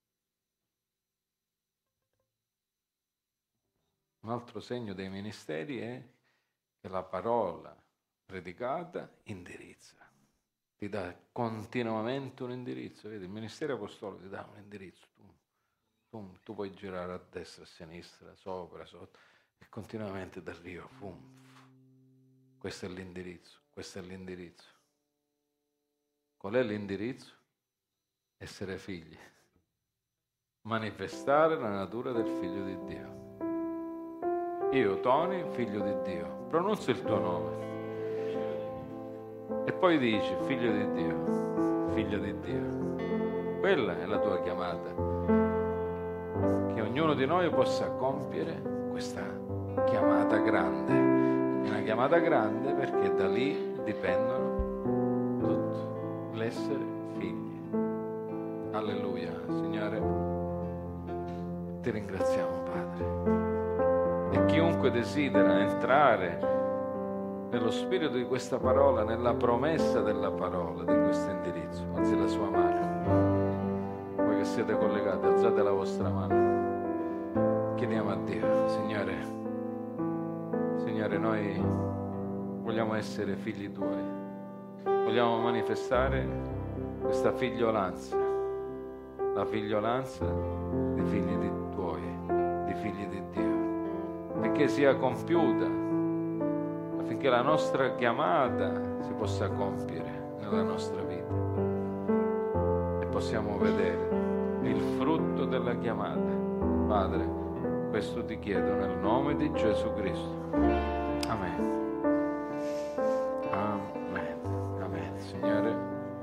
Un altro segno dei ministeri è che la parola predicata indirizza, ti dà continuamente un indirizzo. Vedi, il ministero apostolico ti dà un indirizzo. Tu, tu, tu puoi girare a destra, a sinistra, sopra, sotto. E continuamente da Dio, fum, questo è l'indirizzo, questo è l'indirizzo. Qual è l'indirizzo? Essere figli, manifestare la natura del figlio di Dio. Io, Tony, figlio di Dio, pronunzio il tuo nome e poi dici figlio di Dio, figlio di Dio. Quella è la tua chiamata, che ognuno di noi possa compiere questa chiamata grande. È una chiamata grande perché da lì dipendono tutto, l'essere figli. Alleluia, Signore, ti ringraziamo, Padre. E chiunque desidera entrare nello spirito di questa parola, nella promessa della parola, di questo indirizzo, alzi la sua mano. Voi che siete collegati, alzate la vostra mano. Chiediamo a Dio, Signore, Signore, noi vogliamo essere figli tuoi, vogliamo manifestare questa figliolanza, la figliolanza di figli di tuoi, di figli di Dio, affinché sia compiuta, affinché affinché la nostra chiamata si possa compiere nella nostra vita e possiamo vedere il frutto della chiamata. Padre, questo ti chiedo nel nome di Gesù Cristo. Amen. Amen. Amen. Signore,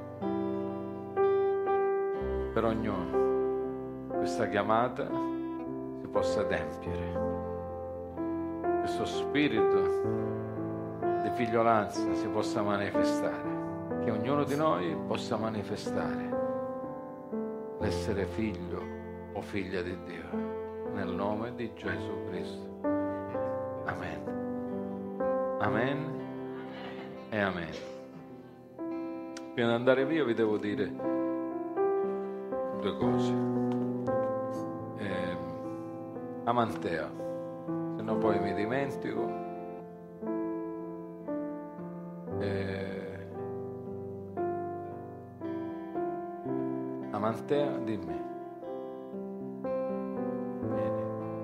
per ognuno questa chiamata si possa adempiere. Questo spirito di figliolanza si possa manifestare, che ognuno di noi possa manifestare l'essere figlio o figlia di Dio, nel nome di Gesù Cristo. Amen. Amen e amen. Prima di andare via vi devo dire due cose. Eh, Amantea, se no poi mi dimentico. Eh, Amantea, dimmi. Vieni.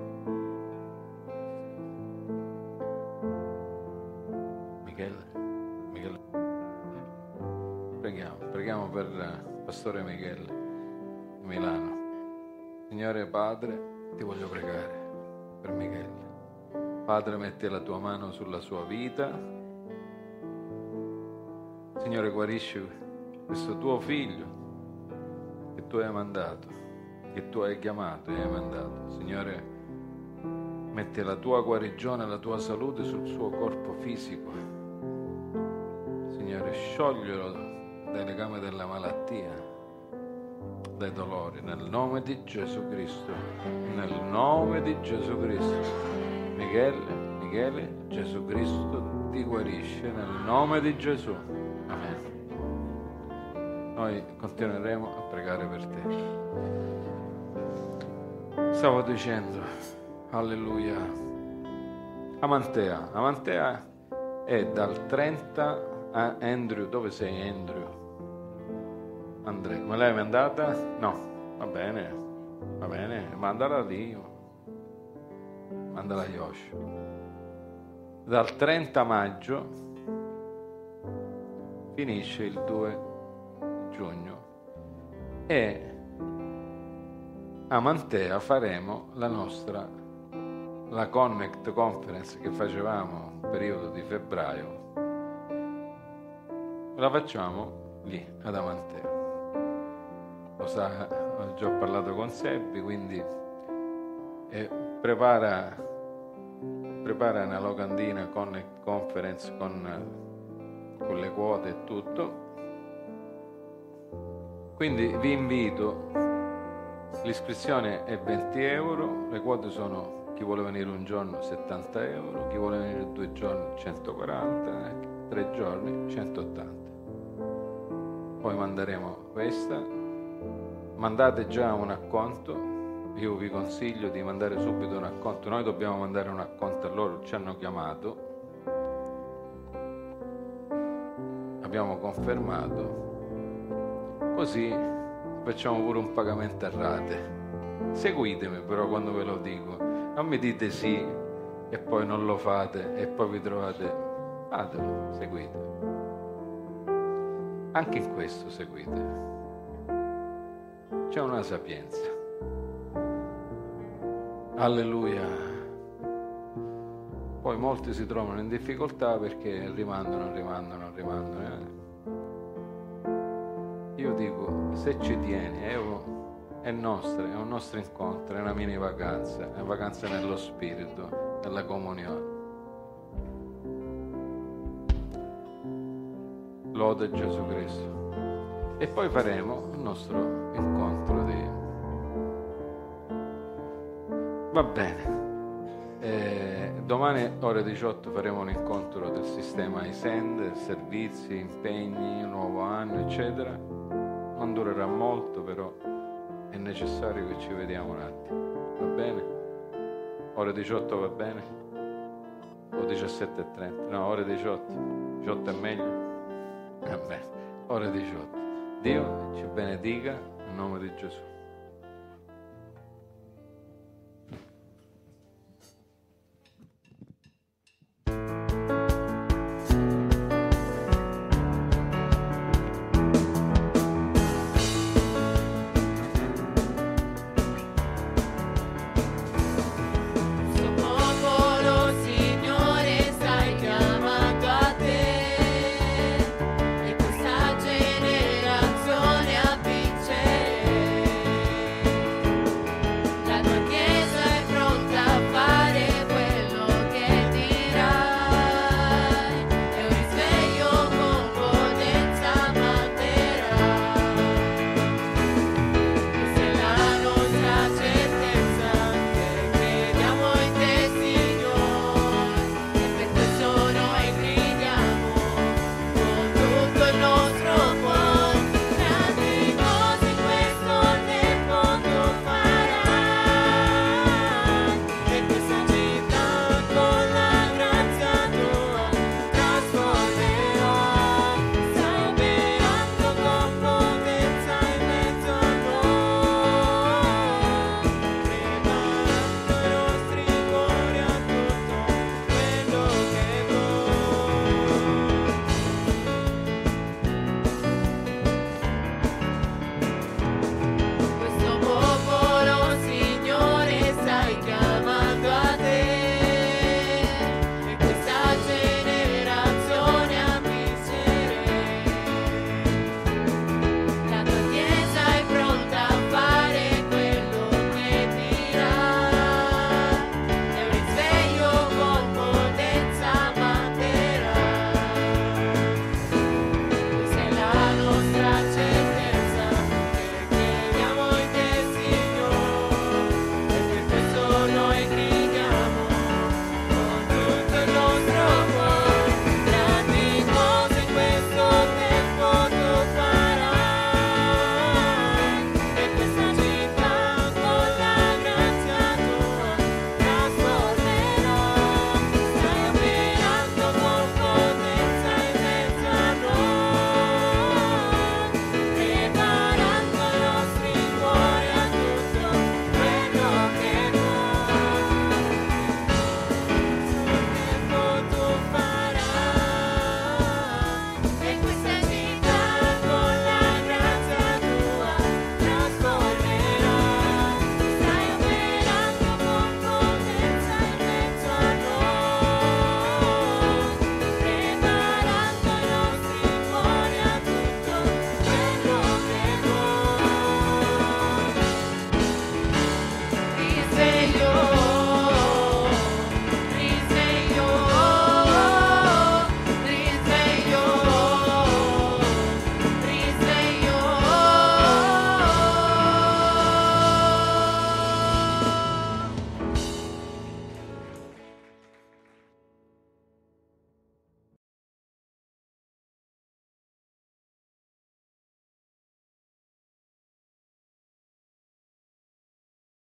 Michele, Michele. Preghiamo, preghiamo per il Pastore Michele di Milano. Signore Padre, ti voglio pregare per Michele. Padre, metti la tua mano sulla sua vita. Signore, guarisci questo tuo figlio che tu hai mandato, che tu hai chiamato e hai mandato. Signore, metti la tua guarigione, la tua salute sul suo corpo fisico. Signore, scioglielo dai legami della malattia, dai dolori, nel nome di Gesù Cristo, nel nome di Gesù Cristo. Michele, Michele, Gesù Cristo ti guarisce nel nome di Gesù. Amen. Noi continueremo a pregare per te. Stavo dicendo, alleluia. Amantea, Amantea è dal trenta a Andrew. Dove sei, Andrew? Andrea, ma lei è andata? No, va bene, va bene, mandala lì, mandala a Yoshi. Dal trenta maggio finisce il due giugno e a Mantea faremo la nostra, la Connect Conference che facevamo nel periodo di febbraio, la facciamo lì ad Amantea. Lo sa, ho già parlato con Seppi, quindi eh, prepara, prepara una locandina con conference con, con le quote e tutto. Quindi vi invito, l'iscrizione è venti euro, le quote sono chi vuole venire un giorno settanta euro, chi vuole venire due giorni centoquaranta, tre giorni centottanta. Poi manderemo questa. Mandate già un acconto, io vi consiglio di mandare subito un acconto, noi dobbiamo mandare un acconto a loro, ci hanno chiamato, abbiamo confermato, così facciamo pure un pagamento a rate. Seguitemi però quando ve lo dico, non mi dite sì e poi non lo fate e poi vi trovate, fatelo, seguite, anche in questo seguite. C'è una sapienza. Alleluia. Poi molti si trovano in difficoltà perché rimandano, rimandano, rimandano. Eh? Io dico, se ci tieni, è, è nostra, è un nostro incontro, è una mini vacanza, è una vacanza nello spirito, nella comunione. Lode Gesù Cristo. E poi faremo il nostro incontro di... Va bene. Eh, domani ore diciotto faremo un incontro del sistema iSend, servizi, impegni, nuovo anno, eccetera. Non durerà molto, però è necessario che ci vediamo un attimo. Va bene? Ore diciotto va bene? O diciassette e trenta? No, ore diciotto. diciotto è meglio? Va bene. Ore diciotto. Dio ci benedica in nome di Gesù.